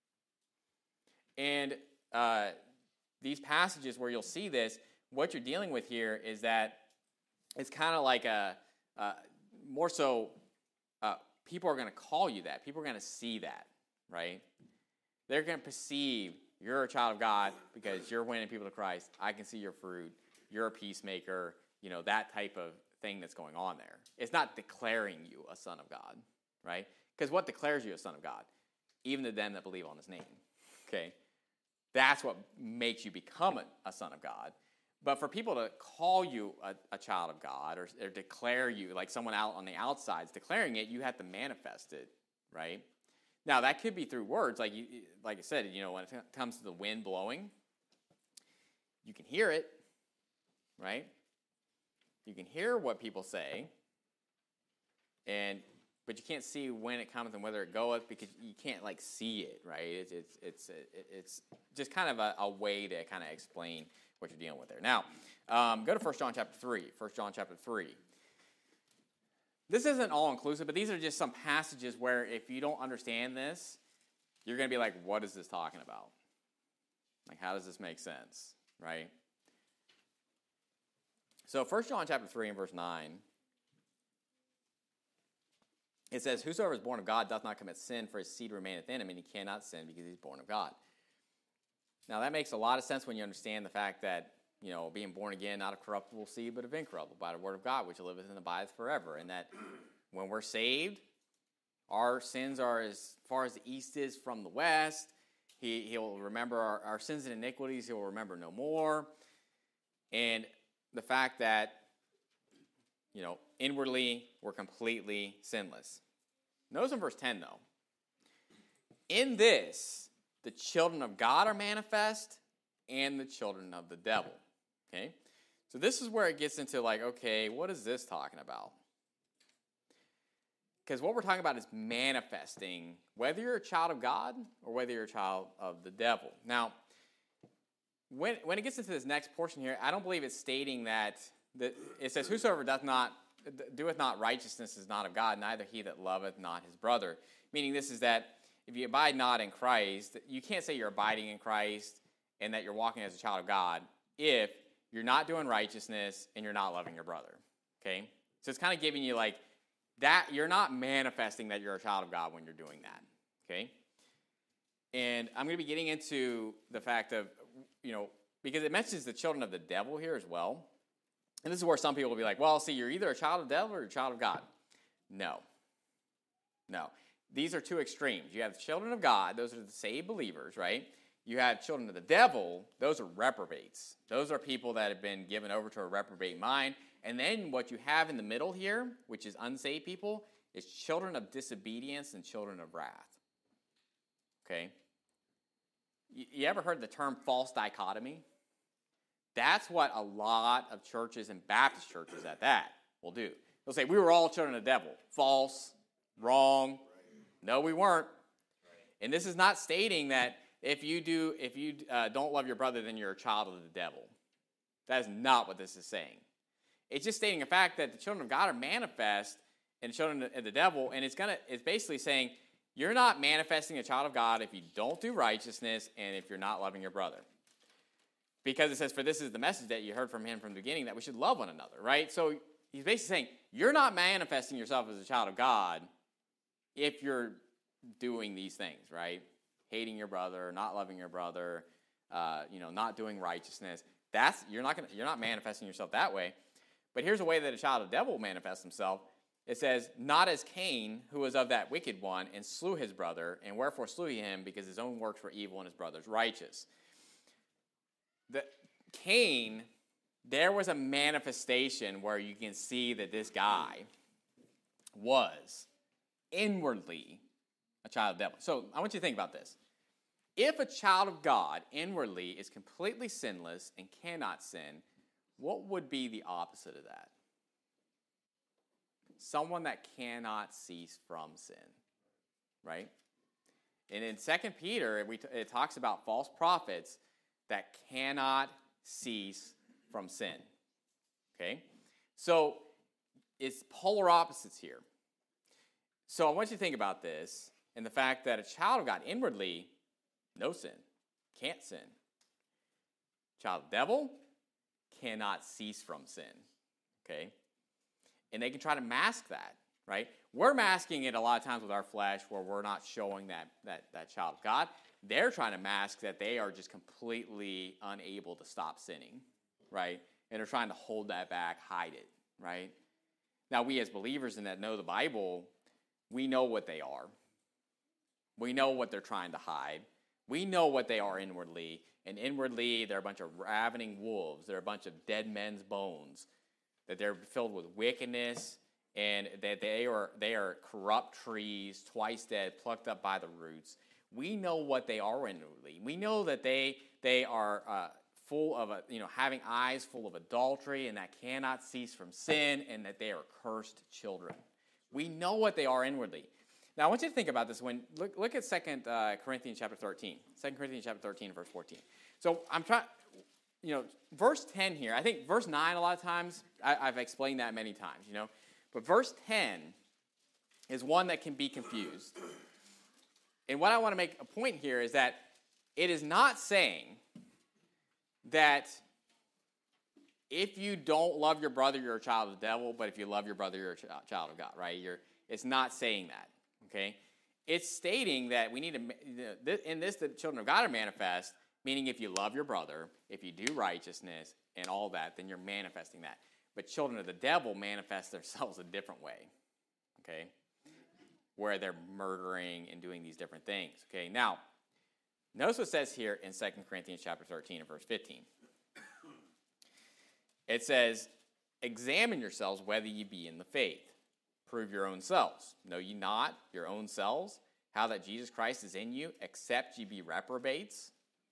And uh, these passages where you'll see this, what you're dealing with here is that it's kind of like a, uh, more so, uh, people are going to call you that. People are going to see that, right? They're going to perceive you're a child of God because you're winning people to Christ. I can see your fruit. You're a peacemaker. You know, that type of thing that's going on there. It's not declaring you a son of God, right? Because what declares you a son of God? Even to them that believe on his name, okay? That's what makes you become a, a son of God. But for people to call you a, a child of God or, or declare you, like someone out on the outside is declaring it, you have to manifest it, right? Now, that could be through words. Like you, like I said, you know, when it comes to the wind blowing, you can hear it, right? You can hear what people say, and but you can't see when it comes and whether it goeth because you can't, like, see it, right? It's it's it's it's just kind of a, a way to kind of explain what you're dealing with there. Now, um, go to First John chapter three. First John chapter three. This isn't all-inclusive, but these are just some passages where if you don't understand this, you're going to be like, what is this talking about? Like, how does this make sense, right? So First John chapter three and verse nine, it says, whosoever is born of God doth not commit sin, for his seed remaineth in him, and he cannot sin because he's born of God. Now, that makes a lot of sense when you understand the fact that, you know, being born again, not of corruptible seed, but of incorruptible, by the word of God, which liveth and abideth forever. And that when we're saved, our sins are as far as the east is from the west. He, he'll remember our, our sins and iniquities. He'll remember no more. And the fact that, you know, inwardly we're completely sinless. Notice in verse ten, though. In this, the children of God are manifest and the children of the devil. Okay? So this is where it gets into like, okay, what is this talking about? Because what we're talking about is manifesting, whether you're a child of God or whether you're a child of the devil. Now, when when it gets into this next portion here, I don't believe it's stating that, that it says, whosoever doth not, doeth not righteousness is not of God, neither he that loveth not his brother. Meaning this is that if you abide not in Christ, you can't say you're abiding in Christ and that you're walking as a child of God if you're not doing righteousness and you're not loving your brother, okay? So it's kind of giving you like that, you're not manifesting that you're a child of God when you're doing that, okay? And I'm going to be getting into the fact of, you know, because it mentions the children of the devil here as well. And this is where some people will be like, well, see, you're either a child of the devil or a child of God. No. No. These are two extremes. You have the children of God. Those are the saved believers, right? You have children of the devil. Those are reprobates. Those are people that have been given over to a reprobate mind. And then what you have in the middle here, which is unsaved people, is children of disobedience and children of wrath. Okay? You, you ever heard the term false dichotomy? That's what a lot of churches and Baptist churches at that will do. They'll say, we were all children of the devil. False, wrong. No, we weren't. And this is not stating that if you do, if you uh, don't love your brother, then you're a child of the devil. That is not what this is saying. It's just stating a fact that the children of God are manifest and the children of the devil, and it's gonna, it's basically saying you're not manifesting a child of God if you don't do righteousness and if you're not loving your brother. because it says, for this is the message that you heard from him from the beginning, that we should love one another, right? So he's basically saying, you're not manifesting yourself as a child of God if you're doing these things, right? Hating your brother, not loving your brother, uh, you know, not doing righteousness. That's you're not gonna you're not manifesting yourself that way. But here's a way that a child of the devil manifests himself. It says, not as Cain, who was of that wicked one, and slew his brother, and wherefore slew he him, because his own works were evil and his brother's righteous. The Cain, there was a manifestation where you can see that this guy was inwardly a child of the devil. So I want you to think about this. If a child of God inwardly is completely sinless and cannot sin, what would be the opposite of that? Someone that cannot cease from sin, right? And in Second Peter, we t- it talks about false prophets that cannot cease from sin, okay? So it's polar opposites here. So I want you to think about this and the fact that a child of God inwardly, no sin, can't sin. Child of the devil cannot cease from sin, okay? And they can try to mask that, right? We're masking it a lot of times with our flesh where we're not showing that, that, that child of God. They're trying to mask that they are just completely unable to stop sinning, right? And they're trying to hold that back, hide it, right? Now, we as believers in that know the Bible, we know what they are. We know what they're trying to hide. We know what they are inwardly. And inwardly, they're a bunch of ravening wolves. They're a bunch of dead men's bones. That they're filled with wickedness, and that they are they are corrupt trees, twice dead, plucked up by the roots. We know what they are inwardly. We know that they they are uh, full of a, you know having eyes full of adultery, and that cannot cease from sin, and that they are cursed children. We know what they are inwardly. Now I want you to think about this. When look look at Second uh, Corinthians chapter thirteen. Second Corinthians chapter thirteen, verse fourteen. So I'm trying. You know, verse ten here, I think verse nine a lot of times, I, I've explained that many times, you know. But verse ten is one that can be confused. And what I want to make a point here is that it is not saying that if you don't love your brother, you're a child of the devil, but if you love your brother, you're a child of God, right? You're, it's not saying that, okay? It's stating that we need to, in this, the children of God are manifest. Meaning if you love your brother, if you do righteousness and all that, then you're manifesting that. But children of the devil manifest themselves a different way, okay? Where they're murdering and doing these different things, okay? Now, notice what it says here in Second Corinthians chapter thirteen and verse fifteen. It says, examine yourselves whether ye be in the faith. Prove your own selves. Know ye not your own selves, how that Jesus Christ is in you, except ye be reprobates?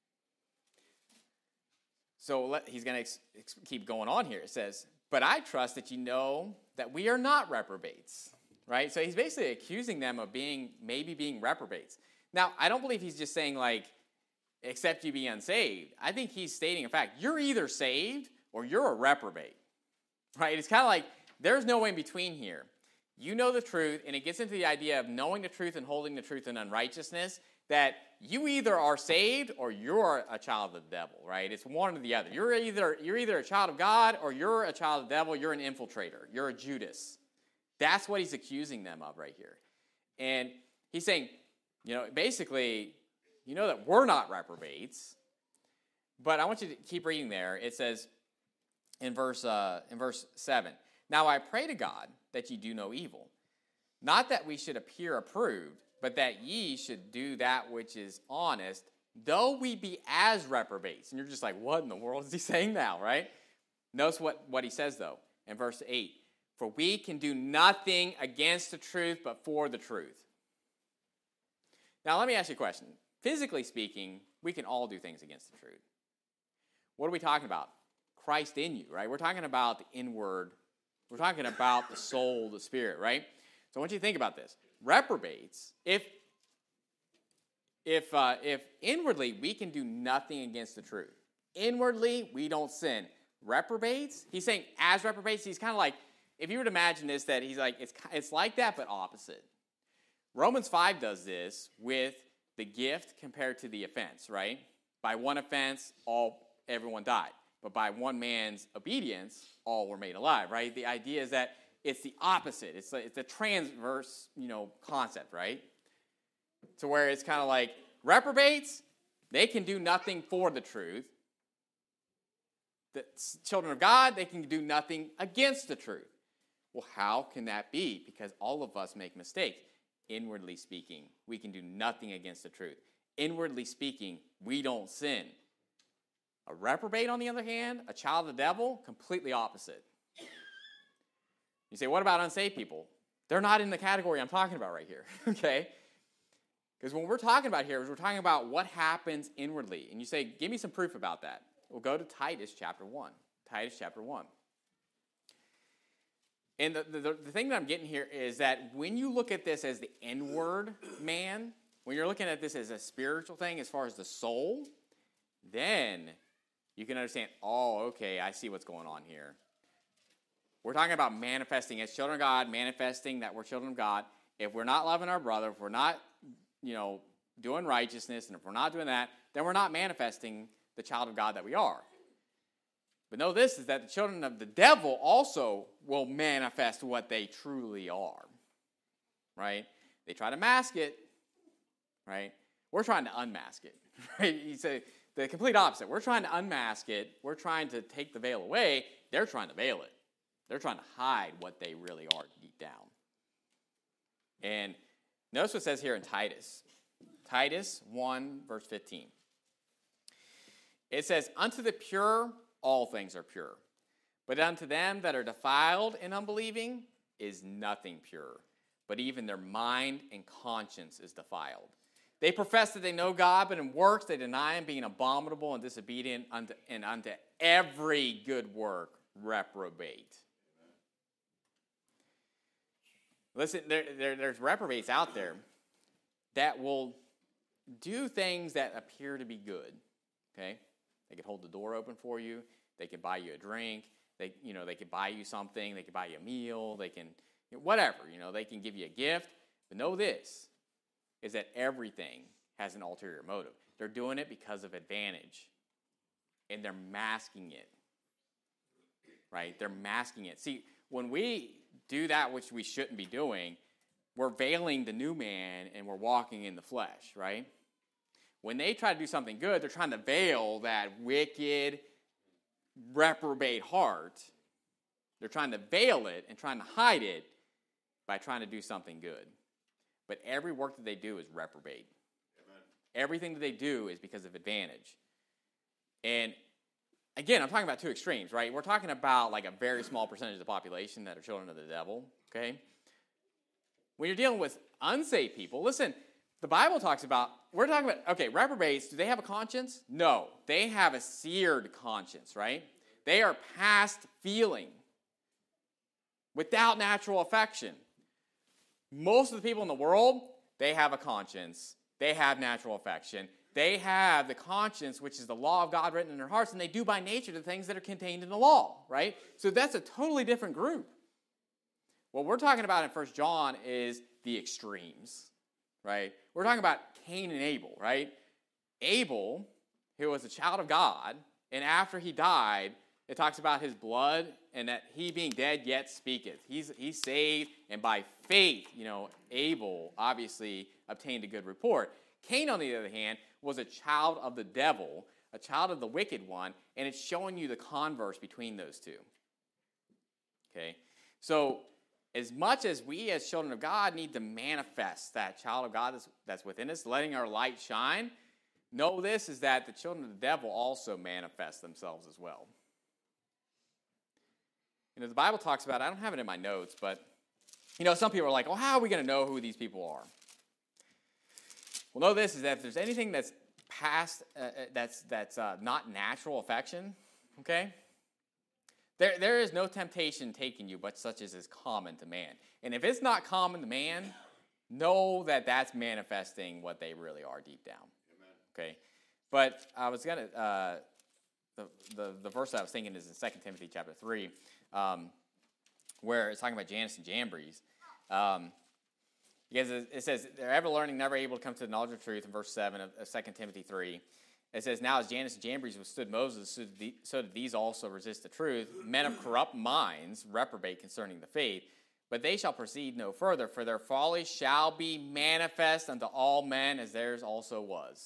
So let, he's going to ex, ex, keep going on here. It says, but I trust that you know that we are not reprobates, right? So he's basically accusing them of being, maybe being reprobates. Now, I don't believe he's just saying, like, except you be unsaved. I think he's stating a fact. You're either saved or you're a reprobate, right? It's kind of like there's no way in between here. You know the truth, and it gets into the idea of knowing the truth and holding the truth in unrighteousness, that you either are saved or you're a child of the devil, right? It's one or the other. You're either, you're either a child of God or you're a child of the devil. You're an infiltrator. You're a Judas. That's what he's accusing them of right here. And he's saying, you know, basically, you know that we're not reprobates. But I want you to keep reading there. It says in verse, uh, in verse seven, now I pray to God that ye do no evil, not that we should appear approved, but that ye should do that which is honest, though we be as reprobates. And you're just like, what in the world is he saying now, right? Notice what, what he says, though, in verse eight. For we can do nothing against the truth, but for the truth. Now, let me ask you a question. Physically speaking, we can all do things against the truth. What are we talking about? Christ in you, right? We're talking about the inward. We're talking about the soul, the spirit, right? So I want you to think about this. Reprobates, if if uh, if inwardly we can do nothing against the truth, inwardly we don't sin. Reprobates, he's saying as reprobates, he's kind of like, if you were to imagine this, that he's like, it's it's like that but opposite. Romans five does this with the gift compared to the offense, right? By one offense, all everyone died. But by one man's obedience, all were made alive, right? The idea is that it's the opposite. It's a, it's a transverse, you know, concept, right? To where it's kind of like reprobates, they can do nothing for the truth. The children of God, they can do nothing against the truth. Well, how can that be? Because all of us make mistakes. Inwardly speaking, we can do nothing against the truth. Inwardly speaking, we don't sin. A reprobate, on the other hand, a child of the devil, completely opposite. You say, what about unsaved people? They're not in the category I'm talking about right here, okay? Because when we're talking about here, we're talking about what happens inwardly. And you say, give me some proof about that. We'll go to Titus chapter one. Titus chapter one. And the, the, the thing that I'm getting here is that when you look at this as the inward man, when you're looking at this as a spiritual thing as far as the soul, then you can understand, oh, okay, I see what's going on here. We're talking about manifesting as children of God, manifesting that we're children of God. If we're not loving our brother, if we're not, you know, doing righteousness, and if we're not doing that, then we're not manifesting the child of God that we are. But know this, is that the children of the devil also will manifest what they truly are, right? They try to mask it, right? We're trying to unmask it, right? You say the complete opposite. We're trying to unmask it. We're trying to take the veil away. They're trying to veil it. They're trying to hide what they really are deep down. And notice what it says here in Titus. Titus one, verse fifteen. It says, unto the pure, all things are pure. But unto them that are defiled and unbelieving is nothing pure. But even their mind and conscience is defiled. They profess that they know God, but in works they deny Him, being abominable and disobedient unto, and unto every good work reprobate. Listen, there, there, there's reprobates out there that will do things that appear to be good. Okay? They could hold the door open for you. They could buy you a drink. They, you know, they could buy you something. They could buy you a meal. They can, you know, whatever. You know, they can give you a gift. But know this, is that everything has an ulterior motive. They're doing it because of advantage. And they're masking it. Right? They're masking it. See, when we do that which we shouldn't be doing, we're veiling the new man and we're walking in the flesh, right? When they try to do something good, they're trying to veil that wicked, reprobate heart. They're trying to veil it and trying to hide it by trying to do something good. But every work that they do is reprobate. Amen. Everything that they do is because of advantage. And again, I'm talking about two extremes, right? We're talking about like a very small percentage of the population that are children of the devil, okay? When you're dealing with unsaved people, listen, the Bible talks about, we're talking about, okay, reprobates, do they have a conscience? No. They have a seared conscience, right? They are past feeling without natural affection. Most of the people in the world, they have a conscience. They have natural affection. They have the conscience, which is the law of God written in their hearts, and they do by nature the things that are contained in the law, right? So that's a totally different group. What we're talking about in First John is the extremes, right? We're talking about Cain and Abel, right? Abel, who was a child of God, and after he died, it talks about his blood and that he being dead yet speaketh. He's, he's saved, and by faith, you know, Abel obviously obtained a good report. Cain, on the other hand, was a child of the devil, a child of the wicked one, and it's showing you the converse between those two. Okay? So, as much as we as children of God need to manifest that child of God that's, that's within us, letting our light shine, know this is that the children of the devil also manifest themselves as well. You know, the Bible talks about, I don't have it in my notes, but, you know, some people are like, well, how are we going to know who these people are? Well, know this is that if there's anything that's past, uh, that's, that's uh, not natural affection, okay? There, there is no temptation taking you, but such as is common to man. And if it's not common to man, know that that's manifesting what they really are deep down. Amen. Okay? But I was going to, uh, the, the, the verse I was thinking is in Second Timothy chapter three, um, where it's talking about Jannes and Jambres. Um, because it says, they're ever learning, never able to come to the knowledge of truth in verse seven of, of Second Timothy three. It says, now as Jannes and Jambres withstood Moses, so did, the, so did these also resist the truth. Men of corrupt minds reprobate concerning the faith, but they shall proceed no further, for their folly shall be manifest unto all men, as theirs also was.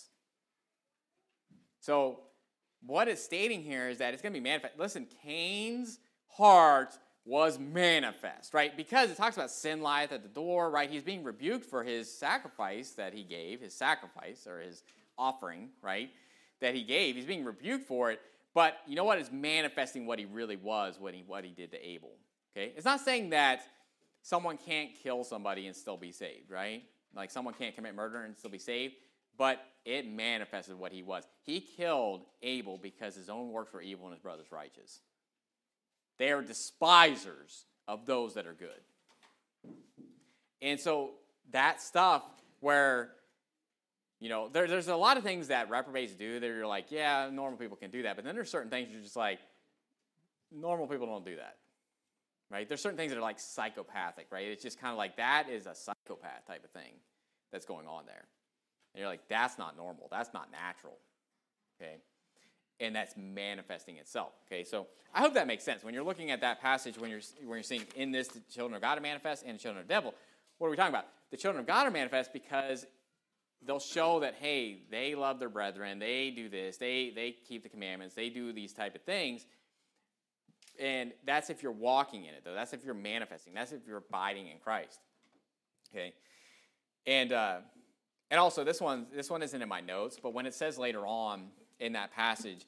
So what it's stating here is that it's going to be manifest. Listen, Cain's heart was manifest, right? Because it talks about sin lieth at the door, right? He's being rebuked for his sacrifice that he gave, his sacrifice or his offering, right? That he gave. He's being rebuked for it, but you know what? It's manifesting what he really was, what he what he did to Abel. Okay? It's not saying that someone can't kill somebody and still be saved, right? Like someone can't commit murder and still be saved, but it manifested what he was. He killed Abel because his own works were evil and his brother's righteous. They are despisers of those that are good. And so that stuff where, you know, there, there's a lot of things that reprobates do that you're like, yeah, normal people can do that. But then there's certain things you're just like, normal people don't do that, right? There's certain things that are like psychopathic, right? It's just kind of like that is a psychopath type of thing that's going on there. And you're like, that's not normal. That's not natural, okay? And that's manifesting itself, okay? So I hope that makes sense. When you're looking at that passage, when you're, when you're seeing in this the children of God are manifest and the children of the devil, what are we talking about? The children of God are manifest because they'll show that, hey, they love their brethren, they do this, they they keep the commandments, they do these type of things. And that's if you're walking in it, though. That's if you're manifesting. That's if you're abiding in Christ. Okay? And uh, and also, this one, this one isn't in my notes, but when it says later on in that passage,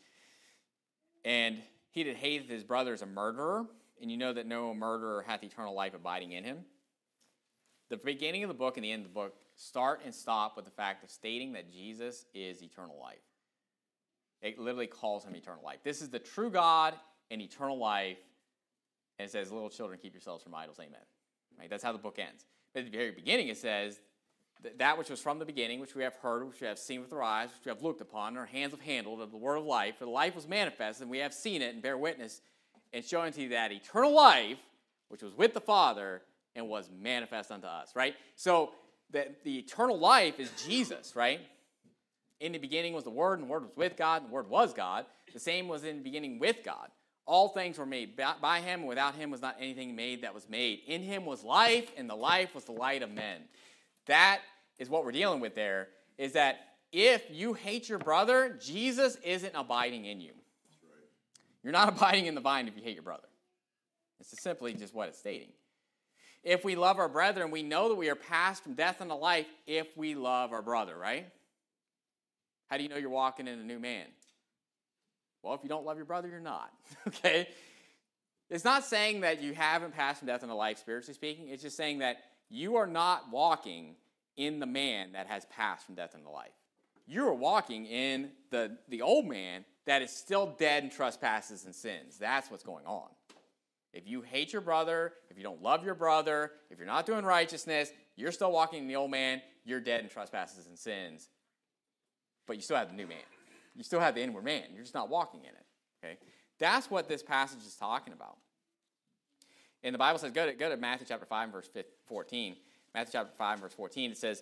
and he that hateth his brother is a murderer, and you know that no murderer hath eternal life abiding in him. The beginning of the book and the end of the book start and stop with the fact of stating that Jesus is eternal life. It literally calls him eternal life. This is the true God and eternal life. And it says, little children, keep yourselves from idols. Amen. Right? That's how the book ends. But at the very beginning it says, that which was from the beginning, which we have heard, which we have seen with our eyes, which we have looked upon, and our hands have handled, of the word of life. For the life was manifest, and we have seen it and bear witness, and showing to you that eternal life, which was with the Father, and was manifest unto us, right? So the, the eternal life is Jesus, right? In the beginning was the Word, and the Word was with God, and the Word was God. The same was in the beginning with God. All things were made by him, and without him was not anything made that was made. In him was life, and the life was the light of men. That is what we're dealing with there, is that if you hate your brother, Jesus isn't abiding in you. That's right. You're not abiding in the vine if you hate your brother. It's just simply just what it's stating. If we love our brethren, we know that we are passed from death unto life if we love our brother, right? How do you know you're walking in a new man? Well, if you don't love your brother, you're not, okay? It's not saying that you haven't passed from death unto life, spiritually speaking. It's just saying that you are not walking in the man that has passed from death unto life. You are walking in the, the old man that is still dead in trespasses and sins. That's what's going on. If you hate your brother, if you don't love your brother, if you're not doing righteousness, you're still walking in the old man, you're dead in trespasses and sins. But you still have the new man. You still have the inward man. You're just not walking in it. Okay? That's what this passage is talking about. And the Bible says, go to, go to Matthew chapter five, verse fourteen. Matthew chapter five, verse fourteen, it says,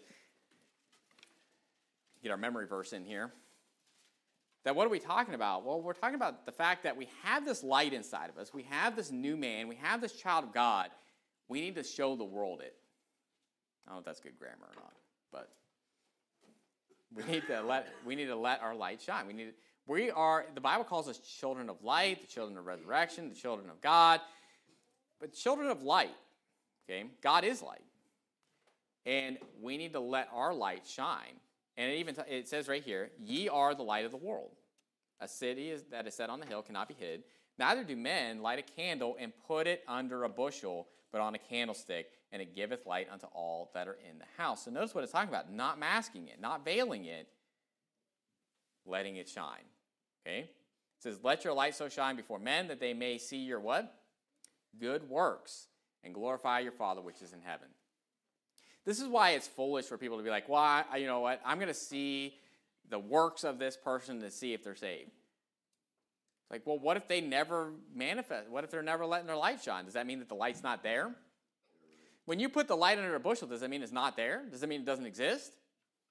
get our memory verse in here. That what are we talking about? Well, we're talking about the fact that we have this light inside of us. We have this new man. We have this child of God. We need to show the world it. I don't know if that's good grammar or not, but we need to let we need to let our light shine. We need to, we are the Bible calls us children of light, the children of resurrection, the children of God, but children of light. Okay, God is light, and we need to let our light shine. And it even t- it says right here, "Ye are the light of the world. A city is, that is set on the hill cannot be hid. Neither do men light a candle and put it under a bushel, but on a candlestick, and it giveth light unto all that are in the house." So notice what it's talking about: not masking it, not veiling it, letting it shine. Okay, it says, "Let your light so shine before men that they may see your what? Good works, and glorify your Father which is in heaven." This is why it's foolish for people to be like, well, I, you know what, I'm going to see the works of this person to see if they're saved. It's like, well, what if they never manifest? What if they're never letting their light shine? Does that mean that the light's not there? When you put the light under a bushel, does that mean it's not there? Does that mean it doesn't exist?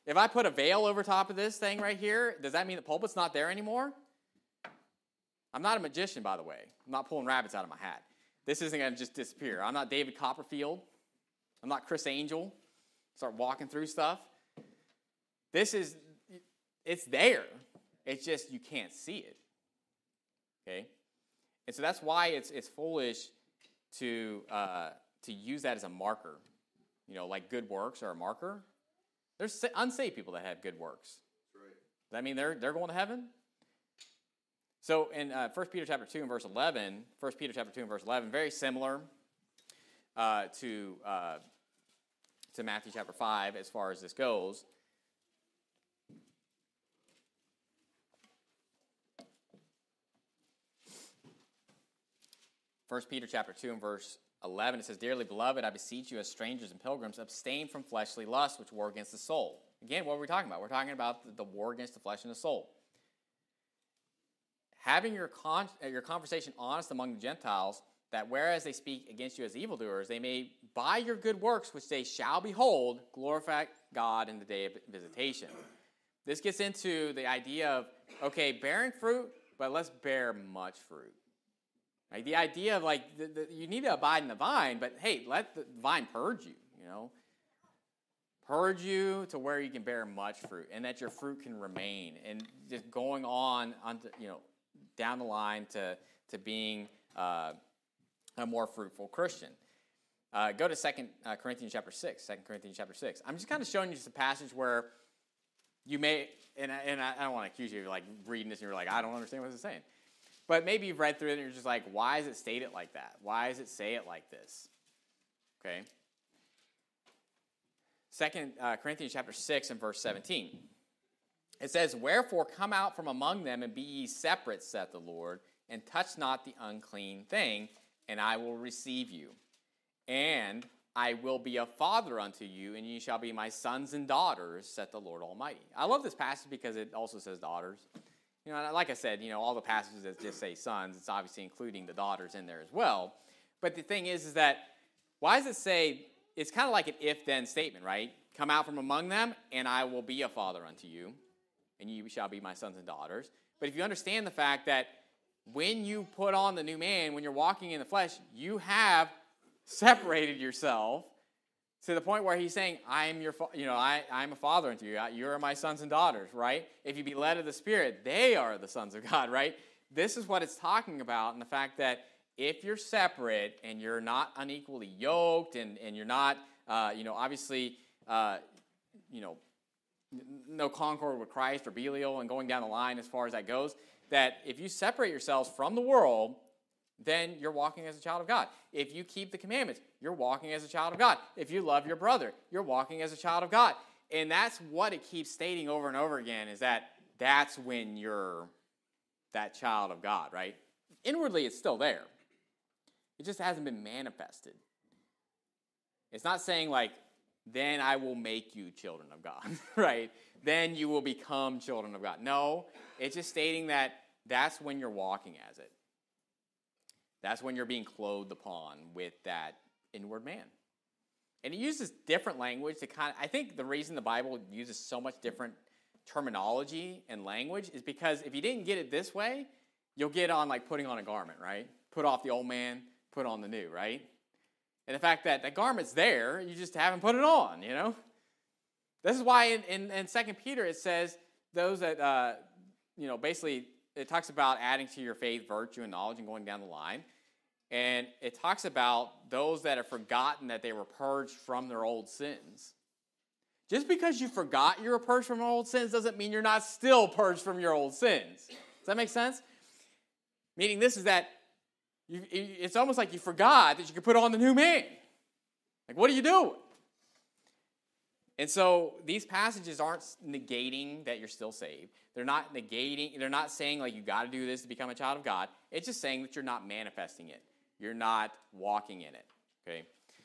If I put a veil over top of this thing right here, does that mean the pulpit's not there anymore? I'm not a magician, by the way. I'm not pulling rabbits out of my hat. This isn't going to just disappear. I'm not David Copperfield. I'm not Chris Angel. Start walking through stuff. This is, it's there. It's just you can't see it. Okay? And so that's why it's it's foolish to uh, to use that as a marker. You know, like good works are a marker. There's unsaved people that have good works. That's right. Does that mean they're they're going to heaven? So in uh, First Peter chapter two and verse eleven, First Peter chapter two and verse eleven, very similar uh, to uh, to Matthew chapter five as far as this goes. First Peter chapter two and verse eleven, it says, "Dearly beloved, I beseech you as strangers and pilgrims, abstain from fleshly lusts which war against the soul." Again, what are we talking about? We're talking about the war against the flesh and the soul. Having your con- your conversation honest among the Gentiles, that whereas they speak against you as evildoers, they may, by your good works which they shall behold, glorify God in the day of visitation. This gets into the idea of, okay, bearing fruit, but let's bear much fruit. Like the idea of like, the, the, you need to abide in the vine, but hey, let the vine purge you, you know. Purge you to where you can bear much fruit and that your fruit can remain. And just going on, onto, you know, down the line to, to being uh, a more fruitful Christian. Uh, go to Second Corinthians chapter six. Second Corinthians chapter six. I'm just kind of showing you just a passage where you may, and I, and I don't want to accuse you of like reading this and you're like, I don't understand what it's saying. But maybe you've read through it and you're just like, why does it state it like that? Why does it say it like this? Okay. Second uh, Corinthians chapter six and verse seventeen. It says, "Wherefore come out from among them and be ye separate, saith the Lord, and touch not the unclean thing, and I will receive you. And I will be a father unto you, and ye shall be my sons and daughters, saith the Lord Almighty." I love this passage because it also says daughters. You know, like I said, you know, all the passages that just say sons, it's obviously including the daughters in there as well. But the thing is, is that why does it say, it's kind of like an if-then statement, right? Come out from among them, and I will be a father unto you, and you shall be my sons and daughters. But if you understand the fact that when you put on the new man, when you're walking in the flesh, you have separated yourself to the point where he's saying, I am your, fa- you know, I, I'm a father unto you. You are my sons and daughters, right? If you be led of the Spirit, they are the sons of God, right? This is what it's talking about, and the fact that if you're separate and you're not unequally yoked and, and you're not, uh, you know, obviously, uh, you know, no concord with Christ or Belial and going down the line as far as that goes, that if you separate yourselves from the world, then you're walking as a child of God. If you keep the commandments, you're walking as a child of God. If you love your brother, you're walking as a child of God. And that's what it keeps stating over and over again, is that that's when you're that child of God, right? Inwardly, it's still there. It just hasn't been manifested. It's not saying like, then I will make you children of God, right? Then you will become children of God. No, it's just stating that that's when you're walking as it. That's when you're being clothed upon with that inward man. And it uses different language to kind of, I think the reason the Bible uses so much different terminology and language is because if you didn't get it this way, you'll get on like putting on a garment, right? Put off the old man, put on the new, right? And the fact that the garment's there, you just haven't put it on, you know? This is why in, in, in Second Peter it says those that, uh, you know, basically it talks about adding to your faith virtue and knowledge and going down the line. And it talks about those that have forgotten that they were purged from their old sins. Just because you forgot you were purged from your old sins doesn't mean you're not still purged from your old sins. Does that make sense? Meaning this is that You, it's almost like you forgot that you could put on the new man. Like, what are you doing? And so these passages aren't negating that you're still saved. They're not negating, they're not saying like you got to do this to become a child of God. It's just saying that you're not manifesting it. You're not walking in it. Okay?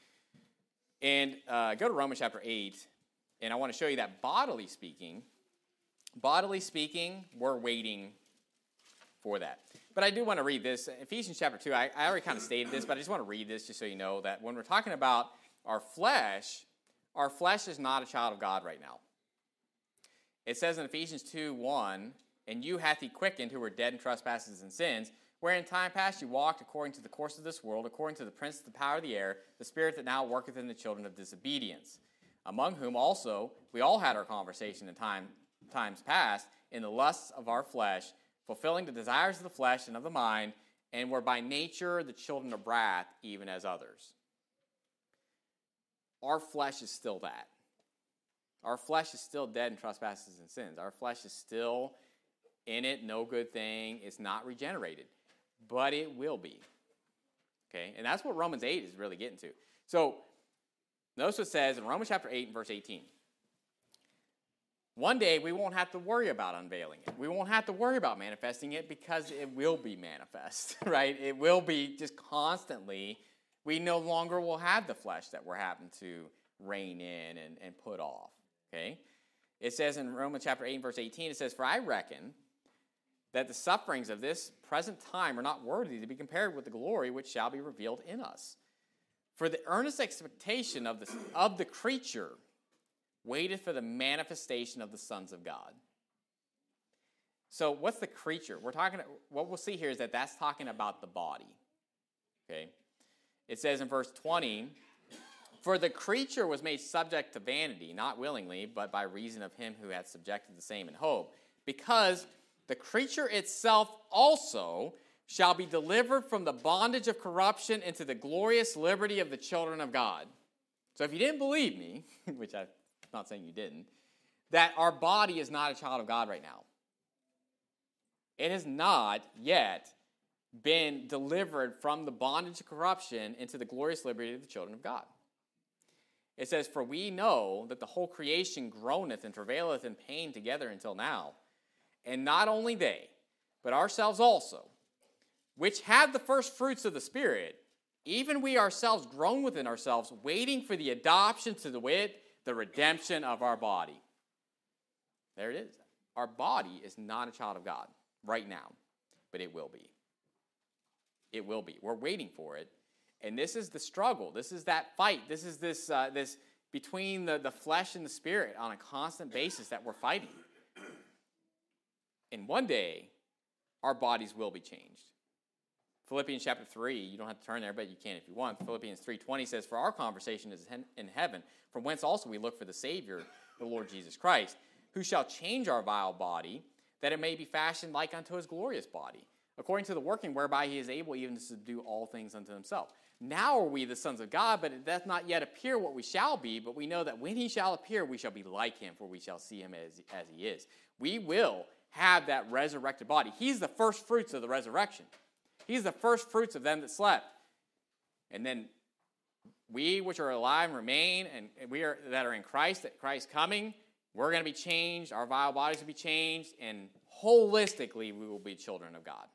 And uh, go to Romans chapter eight, and I want to show you that bodily speaking, bodily speaking, we're waiting for that. But I do want to read this. Ephesians chapter two, I, I already kind of stated this, but I just want to read this just so you know that when we're talking about our flesh, our flesh is not a child of God right now. It says in Ephesians two one, and you hath he quickened who were dead in trespasses and sins, where in time past you walked according to the course of this world, according to the prince of the power of the air, the spirit that now worketh in the children of disobedience, among whom also we all had our conversation in time, times past, in the lusts of our flesh, fulfilling the desires of the flesh and of the mind, and were by nature the children of wrath, even as others. Our flesh is still that. Our flesh is still dead in trespasses and sins. Our flesh is still in it, no good thing. It's not regenerated. But it will be. Okay? And that's what Romans eight is really getting to. So, notice what it says in Romans chapter eight and verse eighteen. One day we won't have to worry about unveiling it. We won't have to worry about manifesting it because it will be manifest, right? It will be just constantly. We no longer will have the flesh that we're having to rein in and, and put off, okay? It says in Romans chapter eight and verse eighteen, it says, for I reckon that the sufferings of this present time are not worthy to be compared with the glory which shall be revealed in us. For the earnest expectation of the, of the creature waited for the manifestation of the sons of God. So what's the creature? We're talking, what we'll see here is that that's talking about the body, okay? It says in verse twenty, for the creature was made subject to vanity, not willingly, but by reason of him who hath subjected the same in hope, because the creature itself also shall be delivered from the bondage of corruption into the glorious liberty of the children of God. So if you didn't believe me, which I'm not saying you didn't, that our body is not a child of God right now. It has not yet been delivered from the bondage of corruption into the glorious liberty of the children of God. It says, for we know that the whole creation groaneth and travaileth in pain together until now. And not only they, but ourselves also, which have the first fruits of the Spirit, even we ourselves groan within ourselves, waiting for the adoption to the wit, the redemption of our body. There it is. Our body is not a child of God right now, but it will be. It will be. We're waiting for it. And this is the struggle. This is that fight. This is this uh, this between the, the flesh and the spirit on a constant basis that we're fighting. And one day, our bodies will be changed. Philippians chapter three, you don't have to turn there, but you can if you want. Philippians three twenty says, for our conversation is in heaven, from whence also we look for the Savior, the Lord Jesus Christ, who shall change our vile body, that it may be fashioned like unto his glorious body, according to the working whereby he is able even to subdue all things unto himself. Now are we the sons of God, but it doth not yet appear what we shall be, but we know that when he shall appear, we shall be like him, for we shall see him as, as he is. We will have that resurrected body. He's the first fruits of the resurrection. He's the first fruits of them that slept. And then we which are alive and remain, and we are that are in Christ, at Christ's coming, we're going to be changed. Our vile bodies will be changed, and holistically we will be children of God.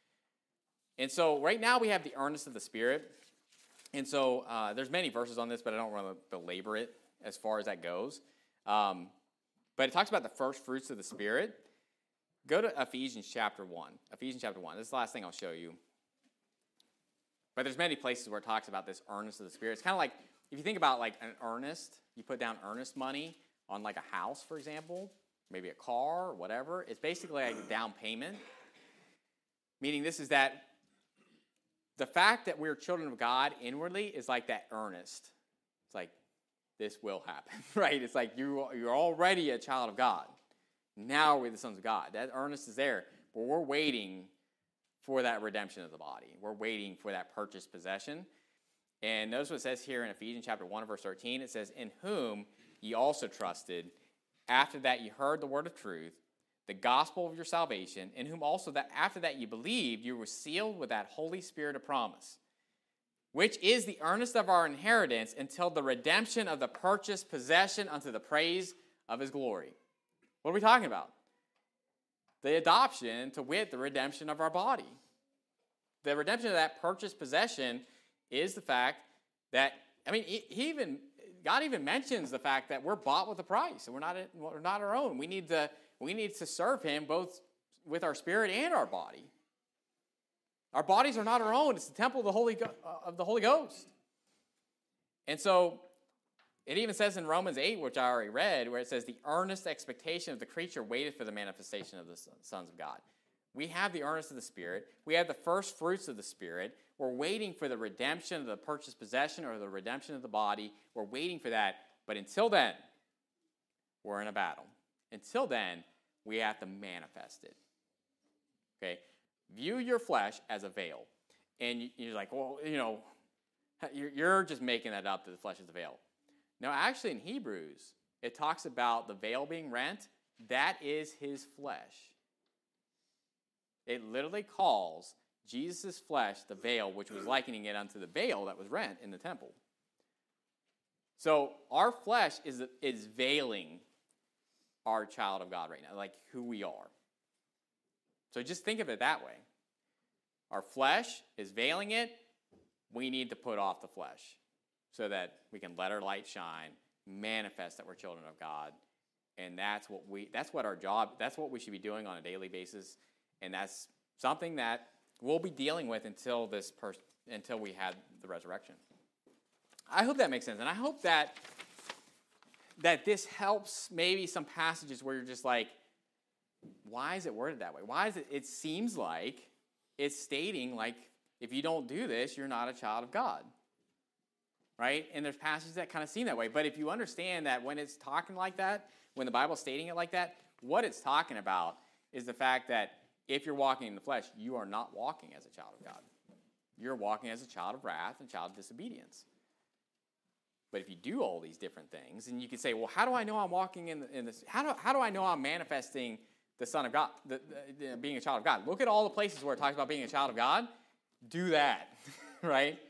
And so right now we have the earnest of the Spirit. And so uh, there's many verses on this, but I don't want to belabor it as far as that goes. Um, but it talks about the first fruits of the Spirit. Go to Ephesians chapter one. Ephesians chapter one. This is the last thing I'll show you. But there's many places where it talks about this earnest of the Spirit. It's kind of like, if you think about like an earnest, you put down earnest money on like a house, for example, maybe a car or whatever. It's basically like a down payment. Meaning this is that the fact that we're children of God inwardly is like that earnest. It's like, this will happen, right? It's like you, you're already a child of God. Now we're the sons of God. That earnest is there, but we're waiting for that redemption of the body. We're waiting for that purchased possession. And notice what it says here in Ephesians chapter one, verse thirteen. It says, in whom ye also trusted, after that ye heard the word of truth, the gospel of your salvation, in whom also that after that ye believed, you were sealed with that Holy Spirit of promise, which is the earnest of our inheritance until the redemption of the purchased possession unto the praise of his glory. What are we talking about? The adoption, to wit, the redemption of our body. The redemption of that purchased possession is the fact that, I mean, he even God even mentions the fact that we're bought with a price, and we're not we're not our own. We need to we need to serve him both with our spirit and our body. Our bodies are not our own. It's the temple of the Holy Go- of the Holy Ghost. And so It even says in Romans eight, which I already read, where it says the earnest expectation of the creature waited for the manifestation of the sons of God. We have the earnest of the Spirit. We have the first fruits of the Spirit. We're waiting for the redemption of the purchased possession or the redemption of the body. We're waiting for that. But until then, we're in a battle. Until then, we have to manifest it. Okay? View your flesh as a veil. And you're like, well, you know, you're just making that up that the flesh is a veil. Now, actually, in Hebrews, it talks about the veil being rent. That is his flesh. It literally calls Jesus' flesh the veil, which was likening it unto the veil that was rent in the temple. So our flesh is, is veiling our child of God right now, like who we are. So just think of it that way. Our flesh is veiling it. We need to put off the flesh so that we can let our light shine, manifest that we're children of God. And that's what we that's what our job, that's what we should be doing on a daily basis. And that's something that we'll be dealing with until this pers- until we had the resurrection. I hope that makes sense. And I hope that that this helps maybe some passages where you're just like, why is it worded that way? Why is it it seems like it's stating like if you don't do this, you're not a child of God. Right? And there's passages that kind of seem that way. But if you understand that when it's talking like that, when the Bible's stating it like that, what it's talking about is the fact that if you're walking in the flesh, you are not walking as a child of God. You're walking as a child of wrath and child of disobedience. But if you do all these different things, and you can say, well, how do I know I'm walking in, the, in this? How do, how do I know I'm manifesting the Son of God, the, the, the, being a child of God? Look at all the places where it talks about being a child of God. Do that, right?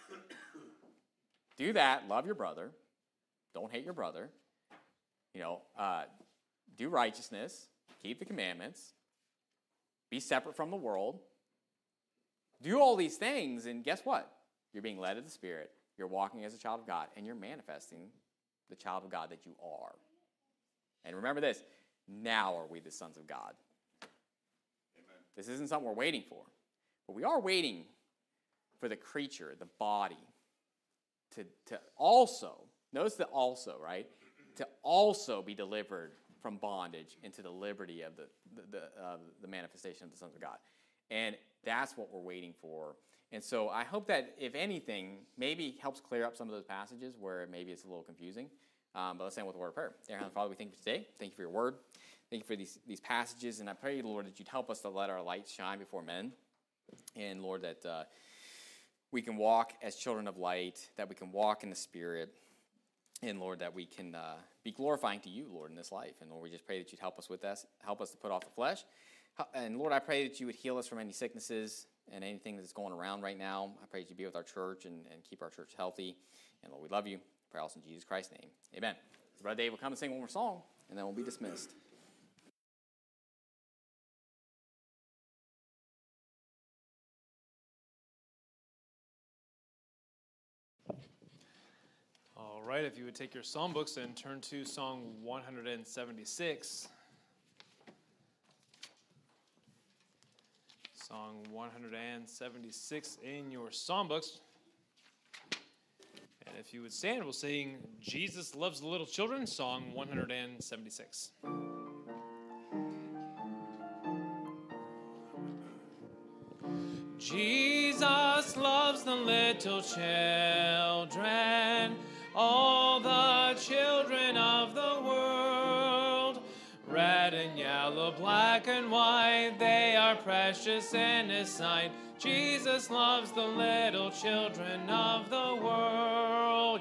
Do that. Love your brother. Don't hate your brother. You know, uh, do righteousness. Keep the commandments. Be separate from the world. Do all these things, and guess what? You're being led of the Spirit. You're walking as a child of God, and you're manifesting the child of God that you are. And remember this, now are we the sons of God. Amen. This isn't something we're waiting for. But we are waiting for the creature, the body, to, to also, notice the also, right? To also be delivered from bondage into the liberty of the, the, the, uh, the manifestation of the sons of God. And that's what we're waiting for. And so I hope that, if anything, maybe helps clear up some of those passages where maybe it's a little confusing. Um, but let's end with a word of prayer. Dear Heavenly Father, we thank you for today. Thank you for your word. Thank you for these, these passages. And I pray, Lord, that you'd help us to let our light shine before men. And, Lord, that uh, we can walk as children of light, that we can walk in the Spirit. And, Lord, that we can uh, be glorifying to you, Lord, in this life. And, Lord, we just pray that you'd help us with this, help us to put off the flesh. And, Lord, I pray that you would heal us from any sicknesses and anything that's going around right now. I pray that you be with our church and, and keep our church healthy. And, Lord, we love you. I pray also in Jesus Christ's name. Amen. So Brother Dave will come and sing one more song, and then we'll be dismissed. All right, if you would take your psalm books and turn to Song one seventy-six. Song one seventy-six in your psalm books. And if you would stand, we'll sing Jesus Loves the Little Children, Song one seventy-six. Jesus loves the little children, all the children of the world. Red and yellow, black and white, they are precious in His sight. Jesus loves the little children of the world.